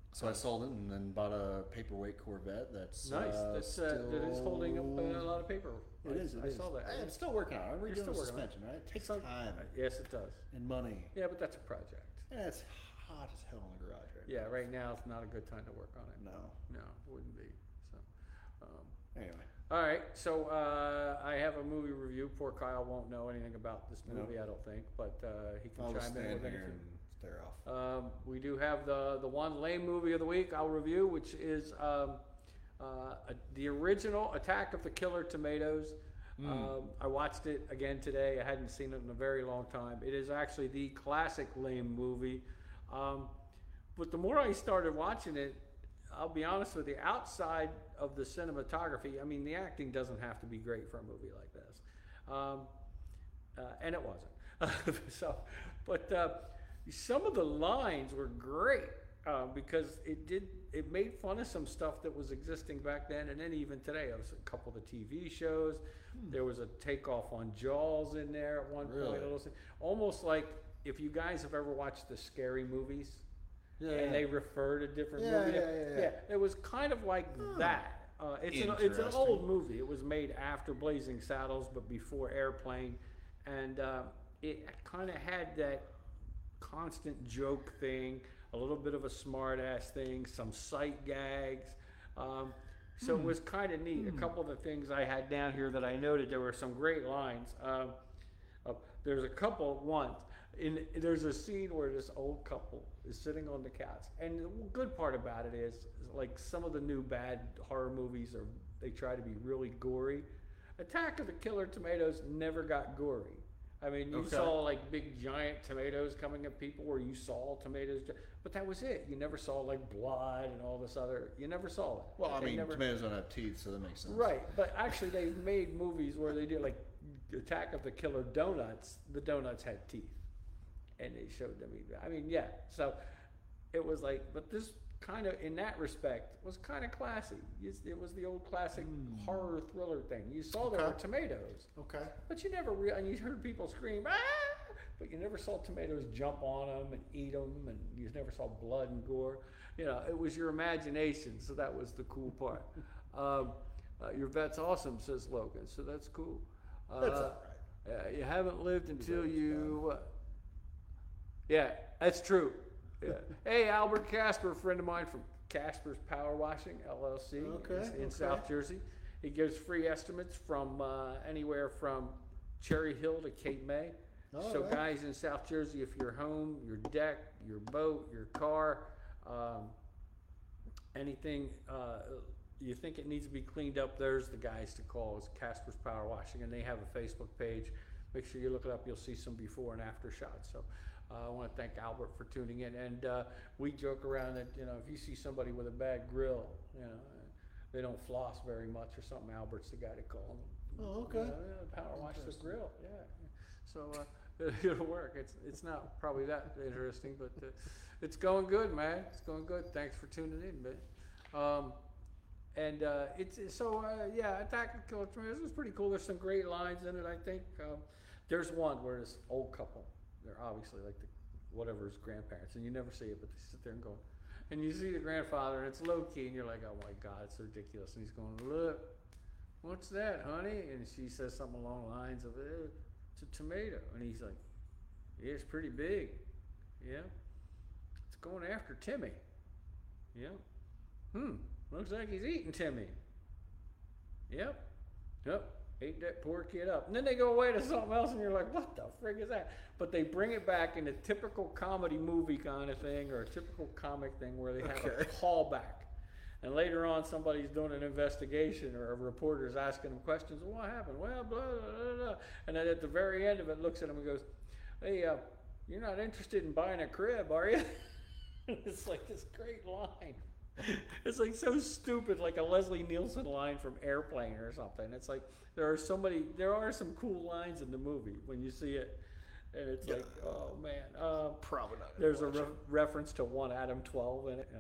So I sold it and then bought a paperweight Corvette. That's Nice. That's that is holding up a lot of paper. It is. I saw that. I'm still working on it. I'm You're redoing still the working on it. suspension, right? It takes Some- time Yes, it does. and money. Yeah, but that's a project. And it's hot as hell in the garage right Yeah, right now it's not a good time to work on it. now. No, it wouldn't be. So, Anyway. all right. So I have a movie review. Poor Kyle won't know anything about this No. movie, I don't think, but he can I'll just chime in stand with here anything. and stare off. We do have the one lame movie of the week I'll review, which is the original Attack of the Killer Tomatoes. I watched it again today. I hadn't seen it in a very long time. It is actually the classic lame movie. But the more I started watching it, I'll be honest with you, outside of the cinematography, I mean, the acting doesn't have to be great for a movie like this. And it wasn't. Some of the lines were great because it made fun of some stuff that was existing back then, and then even today. There was a couple of the TV shows. There was a takeoff on Jaws in there at one point. Almost like if you guys have ever watched the Scary Movies, and they refer to different movies. Yeah, it was kind of like that. It's an old movie. It was made after Blazing Saddles, but before Airplane, and it kind of had that constant joke thing, a little bit of a smart ass thing, some sight gags. So it was kind of neat. A couple of the things I had down here that I noted, there were some great lines. There's a couple ones. There's a scene where this old couple is sitting on the couch, and the good part about it is like some of the new bad horror movies they try to be really gory. Attack of the Killer Tomatoes never got gory. I mean, you saw like big giant tomatoes coming at people, or you saw tomatoes, but that was it. You never saw like blood and all this other. You never saw it. Well, I mean, tomatoes don't have teeth, so that makes sense. Right, but actually, they've made movies where they do like Attack of the Killer Donuts. The donuts had teeth, and they showed them eating. I mean, yeah. So it was like, but this kind of, in that respect, was kind of classy. It was the old classic horror thriller thing. You saw there were tomatoes. Okay. But you never and you heard people scream, ah! But you never saw tomatoes jump on them and eat them, and you never saw blood and gore. You know, it was your imagination, so that was the cool part. Your vet's awesome, says Logan, so that's cool. That's all right. You haven't lived until you... yeah, that's true. Yeah. Hey, Albert Casper, a friend of mine from Casper's Power Washing, LLC, in South Jersey. He gives free estimates from anywhere from Cherry Hill to Cape May. Guys in South Jersey, if your home, your deck, your boat, your car, anything you think it needs to be cleaned up, there's the guys to call. It's Casper's Power Washing, and they have a Facebook page. Make sure you look it up. You'll see some before and after shots. So I want to thank Albert for tuning in. And we joke around that, you know, if you see somebody with a bad grill, you know, they don't floss very much or something, Albert's the guy to call. Oh, okay. Power wash the grill, yeah. So it'll work. It's not probably that interesting, but it's going good, man. It's going good. Thanks for tuning in, man. Attack of the Killer Tomatoes was pretty cool. There's some great lines in it, I think. There's one where this old couple, they're obviously like whatever's grandparents, and you never see it, but they sit there and go, and you see the grandfather, and it's low key, and you're like, oh my God, it's ridiculous. And he's going, look, what's that, honey? And she says something along the lines of, it's a tomato. And he's like, yeah, it's pretty big. Yeah. It's going after Timmy. Yeah. Looks like he's eating Timmy. Yep. Ate that poor kid up. And then they go away to something else, and you're like, what the frig is that? But they bring it back in a typical comedy movie kind of thing, or a typical comic thing where they have a callback. And later on, somebody's doing an investigation, or a reporter's asking them questions. Well, what happened? Well, blah, blah, blah, blah. And then at the very end of it, looks at him and goes, hey, you're not interested in buying a crib, are you? It's like this great line. It's like so stupid, like a Leslie Nielsen line from Airplane or something. It's like there are some cool lines in the movie when you see it, and it's like, oh man. Probably not. There's a reference to one Adam 12 in it.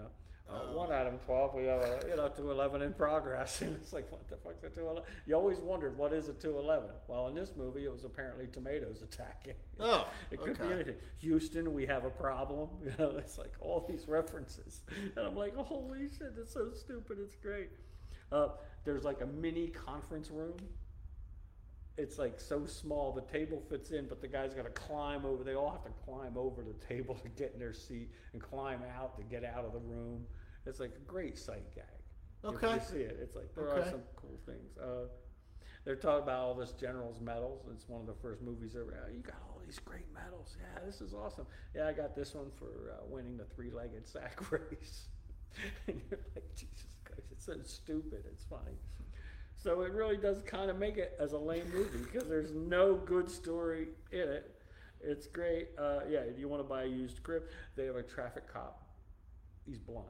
1 out of 12, we have a 211 in progress, and it's like, what the fuck's a 211? You always wondered, what is a 211? Well, in this movie, it was apparently tomatoes attacking. Oh, It could be okay. anything. Houston, we have a problem. It's like all these references, and I'm like, holy shit, it's so stupid. It's great. There's like a mini conference room. It's like so small, the table fits in, but the guy's got to climb over. They all have to climb over the table to get in their seat and climb out to get out of the room. It's like a great sight gag. Okay. If you see it, it's like there are Okay. some cool things. They're talking about all this general's medals. It's one of the first movies ever. You got all these great medals. Yeah, this is awesome. Yeah, I got this one for winning the 3-legged sack race. And you're like, Jesus Christ, it's so stupid. It's funny. So it really does kind of make it as a lame movie because there's no good story in it. It's great. Yeah, if you want to buy a used crib, they have a traffic cop. He's blind.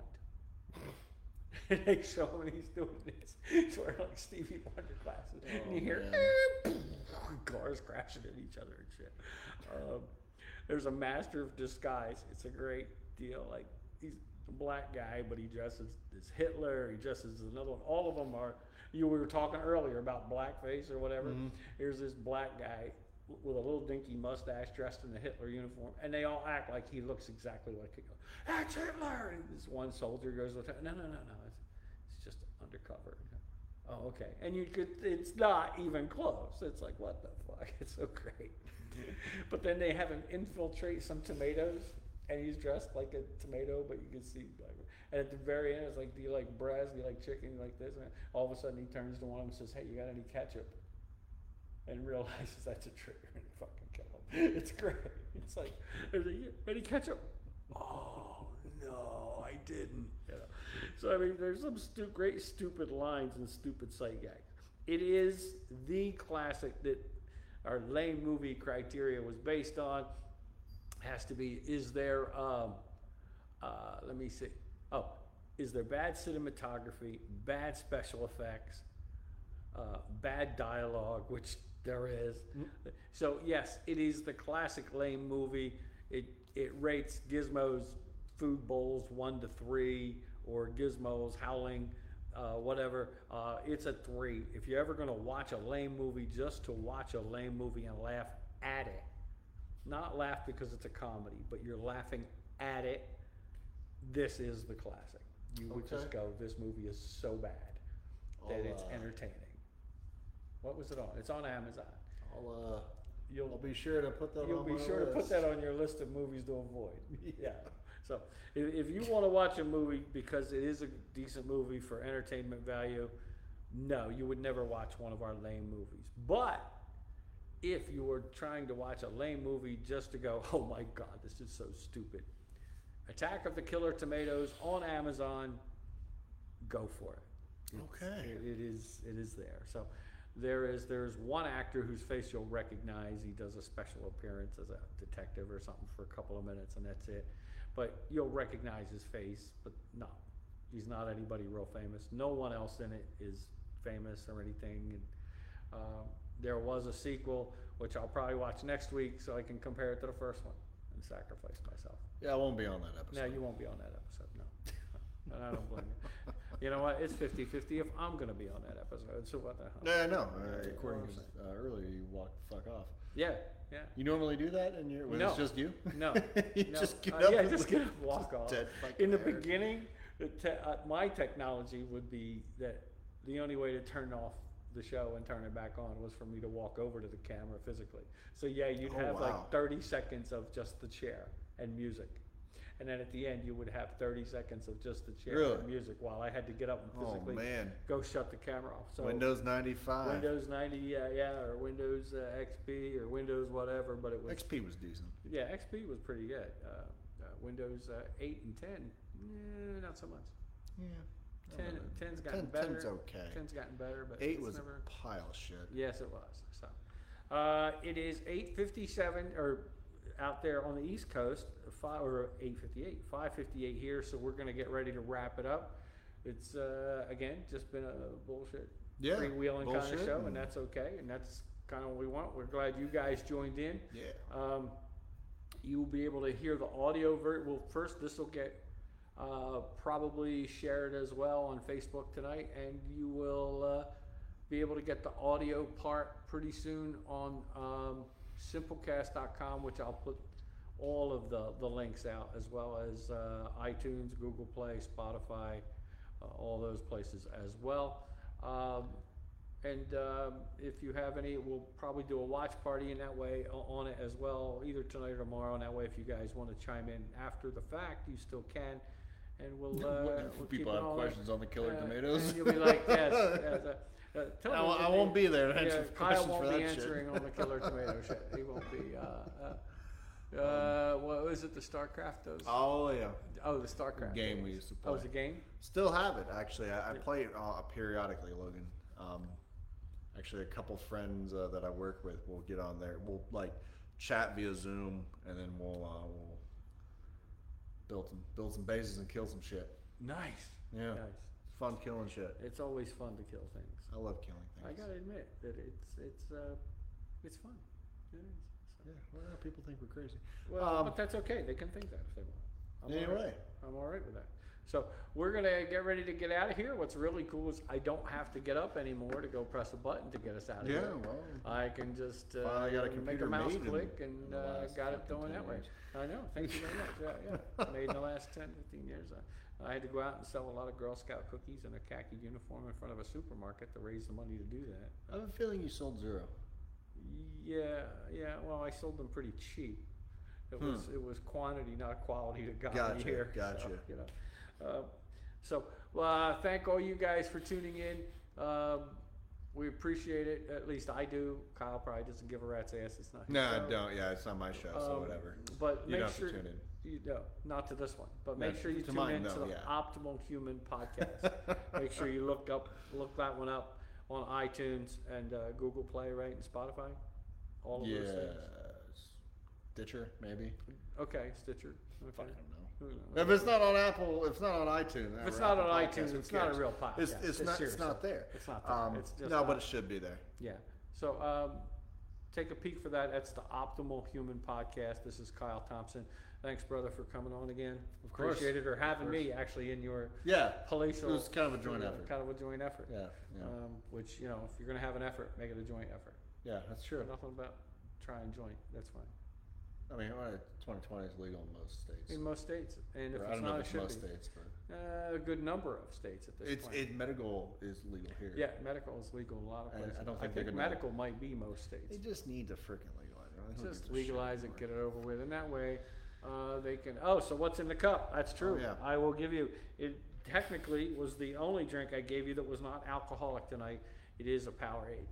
And they show him and he's doing this. He's wearing like Stevie Wonder glasses. And you hear cars crashing into each other and shit. There's a master of disguise. It's a great deal. Like, he's a black guy, but he dresses as Hitler. He dresses as another one. All of them are. We were talking earlier about blackface or whatever. Mm-hmm. Here's this black guy with a little dinky mustache dressed in the Hitler uniform, and they all act like he looks exactly like Hitler. That's Hitler! And this one soldier goes, no, it's just undercover. Oh, okay. And it's not even close. It's like, what the fuck? It's so great. But then they have him infiltrate some tomatoes, and he's dressed like a tomato, but you can see like. And at the very end, it's like, do you like breast? Do you like chicken? You like this? And all of a sudden, he turns to one of them and says, hey, you got any ketchup? And realizes that's a trigger and fucking kill him. It's great. It's like, any ketchup? Oh, no, I didn't. You know? So, I mean, there's some great stupid lines and stupid sight gags. It is the classic that our lame movie criteria was based on. Has to be, is there, let me see. Oh, is there bad cinematography, bad special effects, bad dialogue, which there is. So yes, it is the classic lame movie. It rates Gizmo's food bowls 1 to 3 or Gizmo's Howling, whatever. It's a 3. If you're ever going to watch a lame movie, just to watch a lame movie and laugh at it, not laugh because it's a comedy, but you're laughing at it. This is the classic. You would just go, this movie is so bad that it's entertaining. What was it on? It's on Amazon. I'll be sure to put that You'll on be my sure to list. put that on your list of movies to avoid. Yeah. So if you want to watch a movie because it is a decent movie for entertainment value, no, you would never watch one of our lame movies. But if you were trying to watch a lame movie just to go, oh my God, this is so stupid. Attack of the Killer Tomatoes on Amazon, go for it. It is there. So there's one actor whose face you'll recognize. He does a special appearance as a detective or something for a couple of minutes, and that's it. But you'll recognize his face, but no, he's not anybody real famous. No one else in it is famous or anything. And there was a sequel, which I'll probably watch next week so I can compare it to the first one and sacrifice myself. Yeah, I won't be on that episode. No, you won't be on that episode, no. And I don't blame you. You know what? It's 50-50 if I'm going to be on that episode, so what the hell? Yeah, I know. Yeah, According what to I'm earlier, you walked the fuck off. Yeah. You normally do that, and when No. it's just you? No. You no. just get up. Yeah, and just get up and walk off. Dead fucking In the air. beginning, my technology would be that the only way to turn off the show and turn it back on was for me to walk over to the camera physically. So yeah, you'd Oh, have wow. like 30 seconds of just the chair and music. And then at the end, you would have 30 seconds of just the chair Really? and music while I had to get up and Oh, physically man. go shut the camera off. So Windows 95. Windows 90, yeah, or Windows XP or Windows whatever, but it was XP was decent. yeah, XP was pretty good. Windows 8 and 10, not so much. Yeah. 10's gotten better. 10's okay. 10's gotten better, but 8 it's was never. a pile of shit. Yes, it was. So, it is 8:57 or out there on the East Coast, 8:58, 5:58 here. So we're gonna get ready to wrap it up. It's again just been a bullshit, Yeah, freewheeling kind of bullshit show, and- and that's okay, and that's kind of what we want. We're glad you guys joined in. Yeah. You'll be able to hear the audio well, first this will get Probably share it as well on Facebook tonight, and you will be able to get the audio part pretty soon on simplecast.com, which I'll put all of the links out, as well as iTunes, Google Play, Spotify, all those places as well. If you have any, we'll probably do a watch party in that way on it as well, either tonight or tomorrow. And that way, if you guys want to chime in after the fact, you still can. And we'll people keep have questions on the Killer Tomatoes. And you'll be like, yes. I won't be there to answer Kyle questions won't for be that answering shit. on the Killer Tomato shit. He won't be. What was it? The StarCraft? Those? Oh yeah, Oh, the StarCraft game games. we used to Oh, play. it's a game. Still have it actually. I play it periodically, Logan. Actually, a couple friends that I work with will get on there. We'll like chat via Zoom, and then we'll build some bases and kill some shit. Nice. Yeah, Nice. it's fun killing shit. It's always fun to kill things. I love killing things. I gotta admit that it's fun. It is. Yeah, well, people think we're crazy. Well, but that's okay. They can think that if they want. Anyway, I'm all right with that. So we're gonna get ready to get out of here. What's really cool is I don't have to get up anymore to go press a button to get us out of here. well, I can just finally got a make a computer mouse made click in and the last got it fucking going 10 that way. years. I know. Thank you very much. Yeah. Made in the last 10, 15 years. I had to go out and sell a lot of Girl Scout cookies in a khaki uniform in front of a supermarket to raise the money to do that. I have a feeling you sold zero. Yeah. Well, I sold them pretty cheap. It was quantity, not quality, that got me here. Gotcha. So, thank all you guys for tuning in. We appreciate it. At least I do. Kyle probably doesn't give a rat's ass. It's not his No, I show. don't. Yeah, it's not my show, so whatever. But You make don't have to sure tune in. not to this one. But No, make sure you to tune mine, in to no, the yeah. Optimal Human podcast. Make sure you look that one up on iTunes and Google Play, right, and Spotify. All of those things. Stitcher, maybe. Okay, Stitcher. Okay. I don't know. Who knows? If it's not on Apple, if it's not on iTunes, If it's or not Apple on Podcasts, iTunes, who it's not a cares? real podcast. It's not serious. there. It's not there. It's just no, not. but it should be there. Yeah. So take a peek for that. That's the Optimal Human podcast. This is Kyle Thompson. Thanks, brother, for coming on again. Of course. Appreciate it, or having course. me actually in your Yeah, palatial. it was kind of a joint effort. Kind of a joint effort. Yeah, Which, if you're going to have an effort, make it a joint effort. yeah, that's true. Nothing about try and joint. That's fine. I mean, 2020 is legal in most states. In most states, and if Or it's I don't know not, if it it's should most be. states, but A good number of states at this point. medical is legal here. Yeah, medical is legal in a lot of places. I don't think they're gonna- medical might be most states. They just need to freaking legalize it. Who Just gives a legalize shit it, anymore? get it over with, and that way they can. Oh, so what's in the cup? That's true. Oh, yeah. I will give you. It technically was the only drink I gave you that was not alcoholic tonight. It is a Powerade,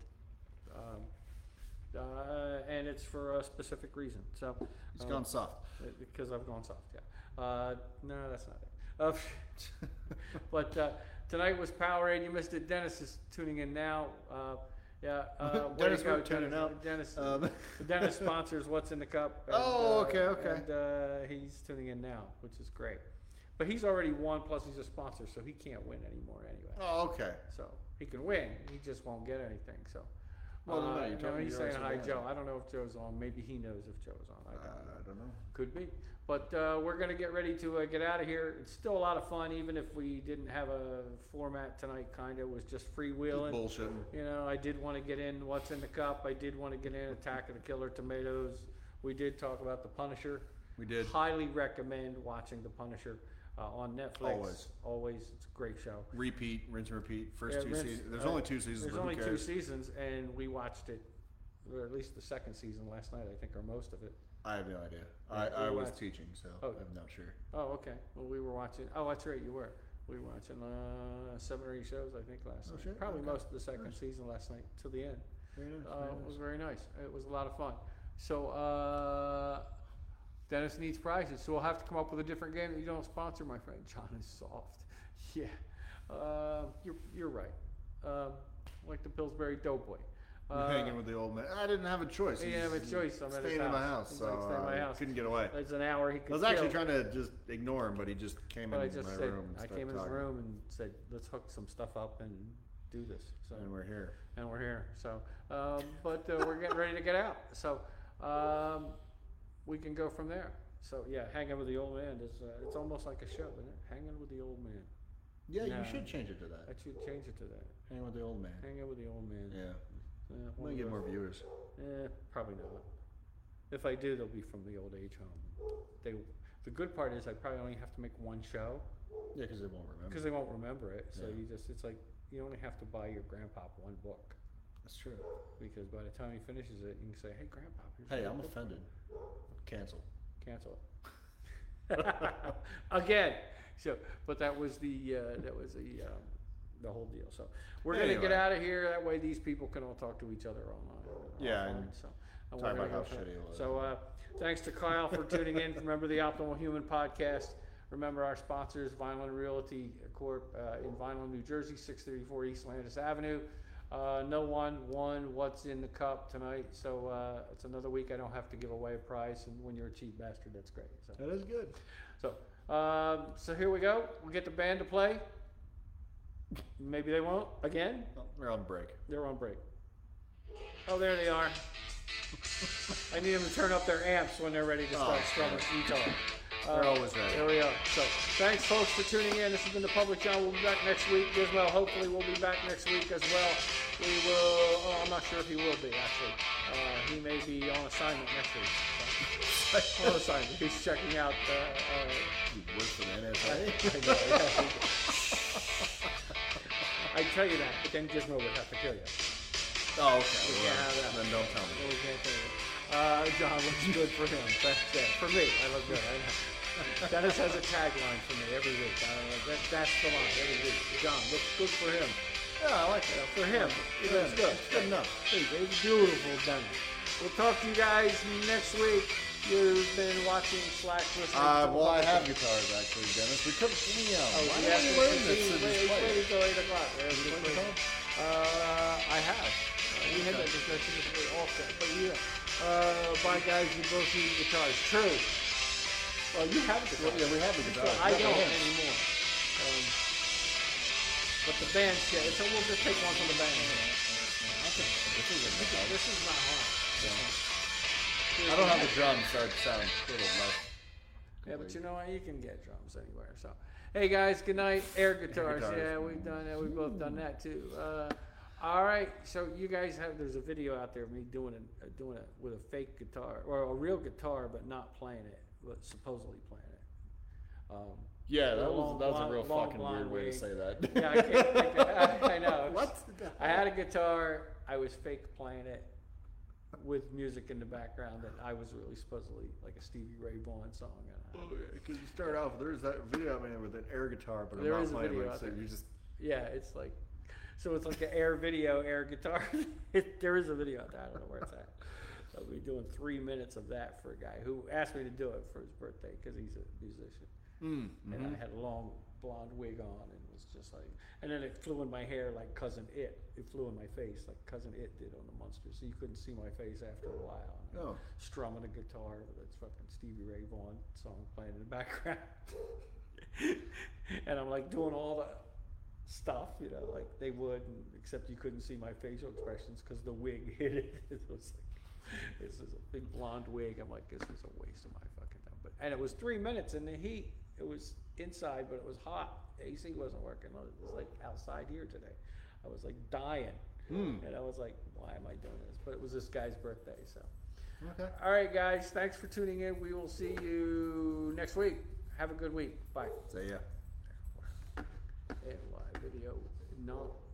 and it's for a specific reason. So It's gone soft. because I've gone soft. Yeah. No, that's not it. But tonight was Powerade. You missed it. Dennis is tuning in now. Yeah, way Dennis, to go, we're tuning out. Dennis, Um, Dennis sponsors What's in the Cup. And, Oh, okay. And he's tuning in now, which is great. But he's already won. Plus, he's a sponsor, so he can't win anymore anyway. Oh, okay. So he can win. He just won't get anything. So. Well, no, you told me he's you saying already hi, said Joe. that. I don't know if Joe's on. Maybe he knows if Joe's on. I don't know. Could be. But we're going to get ready to get out of here. It's still a lot of fun, even if we didn't have a format tonight, kind of. It was just freewheeling. Bullshit. I did want to get in What's in the Cup. I did want to get in Attack of the Killer Tomatoes. We did talk about The Punisher. We did. Highly recommend watching The Punisher on Netflix. Always. It's a great show. Repeat, rinse and repeat. First Yeah, two rinse, seasons. There's only two seasons. There's but who only two cares? seasons, and we watched it, or at least the second season last night, I think, or most of it. I have no idea. Yeah, I we was watched- teaching, so Oh. I'm not sure. Oh, okay. Well, we were watching. Oh, that's right, you were. We were watching 7 or 8 shows, I think, last Oh, night. shit? Probably Okay. most of the second Nice. season last night till the end. Very nice. It was very nice. It was a lot of fun. So Dennis needs prizes, so we'll have to come up with a different game that you don't sponsor, my friend. John is soft. Yeah, you're right. Like the Pillsbury Doughboy. You're hanging with the old man. I didn't have a choice. He didn't have a choice. I'm at his staying in my house. house, He's so like, stay in my house. couldn't get away. It's an hour he could I was actually kill. trying to just ignore him, but he just came But I into just my said, room. And I started came in his talking. room and said, let's hook some stuff up and do this. So, And we're here. and we're here. So, but we're getting ready to get out. So, we can go from there. So yeah, hanging with the old man is it's almost like a show, isn't it? Hanging with the old man. Yeah, Nah. you should change it to that. I should change it to that. Hang with the old man. Hanging with the old man. Yeah. Yeah, Might get more viewers. probably not. If I do, they'll be from the old age home. The good part is I probably only have to make one show Yeah, because they won't remember. because they won't remember it. So Yeah. it's like you only have to buy your grandpa one book That's true. because by the time he finishes it, you can say, "Hey, grandpa, here's Hey, one I'm book." offended. Cancel. Cancel it again. So, but that was the whole deal. So we're gonna get Anyway. out of here. That way, these people can all talk to each other online. Yeah, offline, and so talk we're gonna about how go for shitty it was. So, thanks to Kyle for tuning in. Remember the Optimal Human podcast. Remember our sponsors, Vineland Realty Corp. In Vineland, New Jersey, 634 East Landis Avenue. No one won What's in the Cup tonight, so it's another week I don't have to give away a prize, and when you're a cheap bastard, that's great. So, That is good. so here we go. We'll get the band to play. Maybe they won't again. We're on break. They're on break. Oh, there they are. I need them to turn up their amps when they're ready to start strumming guitar. They're always ready. There we go. So, thanks, folks, for tuning in. This has been the Public John. We'll be back next week. Gizmo, hopefully, will be back next week as well. We will. Oh, I'm not sure if he will be actually. He may be on assignment next week. So. On assignment. He's checking out. You work for the NSA? I know, yeah. I tell you that, but then Gizmo would have to kill you. Oh, okay. We Well, can't have that. then don't tell me. We can't tell you. John looks good for him. That's it. For me, I look good. I know. Dennis has a tagline for me every week. That's the line every week. John looks good for him. Yeah, I like it. For him, it looks good. Good enough. It's beautiful, Dennis. We'll talk to you guys next week. You've been watching / listening. To Well, I the have podcast. guitars actually, Dennis. We could. Oh, Why you have don't to we learn this and wait just play it? until 8 o'clock. There's You the play thing. guitar? I have. We had that discussion off that, but yeah. Bye guys, you both need guitars. True. Well, you have a guitar. Yeah, we have the guitar. I Yeah, don't we have. anymore. But the band's good, so we'll just take one from the band. This is not hard. I don't have the drums, so it sounds a little less. Yeah, but you know what? You can get drums anywhere. So, hey guys, good night. Air guitars. guitars. Yeah, we've done that. We've both done that too. All right. So you guys have. There's a video out there of me doing it with a fake guitar or a real guitar, but not playing it, but supposedly playing it. Yeah, that Long, was a real long, fucking blonde weird way to wig. say that. Yeah, I can't think of, I know. What? I had a guitar. I was fake playing it with music in the background that I was really supposedly like a Stevie Ray Vaughan song. Because you start off, there's that video of me with an air guitar, but There I'm is a not playing video it, out so there. you just. Yeah, it's like, so it's like an air video, air guitar. There is a video out there. I don't know where it's at. I'll be doing 3 minutes of that for a guy who asked me to do it for his birthday because he's a musician. And I had a long blonde wig on and was just like, and then it flew in my hair like Cousin It. It flew in my face like Cousin It did on the Munsters. So you couldn't see my face after a while. And Oh. strumming a guitar with its fucking Stevie Ray Vaughan song playing in the background. And I'm like doing all the stuff, you know, like they would, except you couldn't see my facial expressions because the wig hit it. It was like, this is a big blonde wig. I'm like, this is a waste of my fucking time. But and it was 3 minutes in the heat. It was inside, but it was hot. AC wasn't working. It was like outside here today. I was like dying, and I was like, why am I doing this? But it was this guy's birthday, so. Okay. All right, guys. Thanks for tuning in. We will see you next week. Have a good week. Bye. So yeah. And live video, not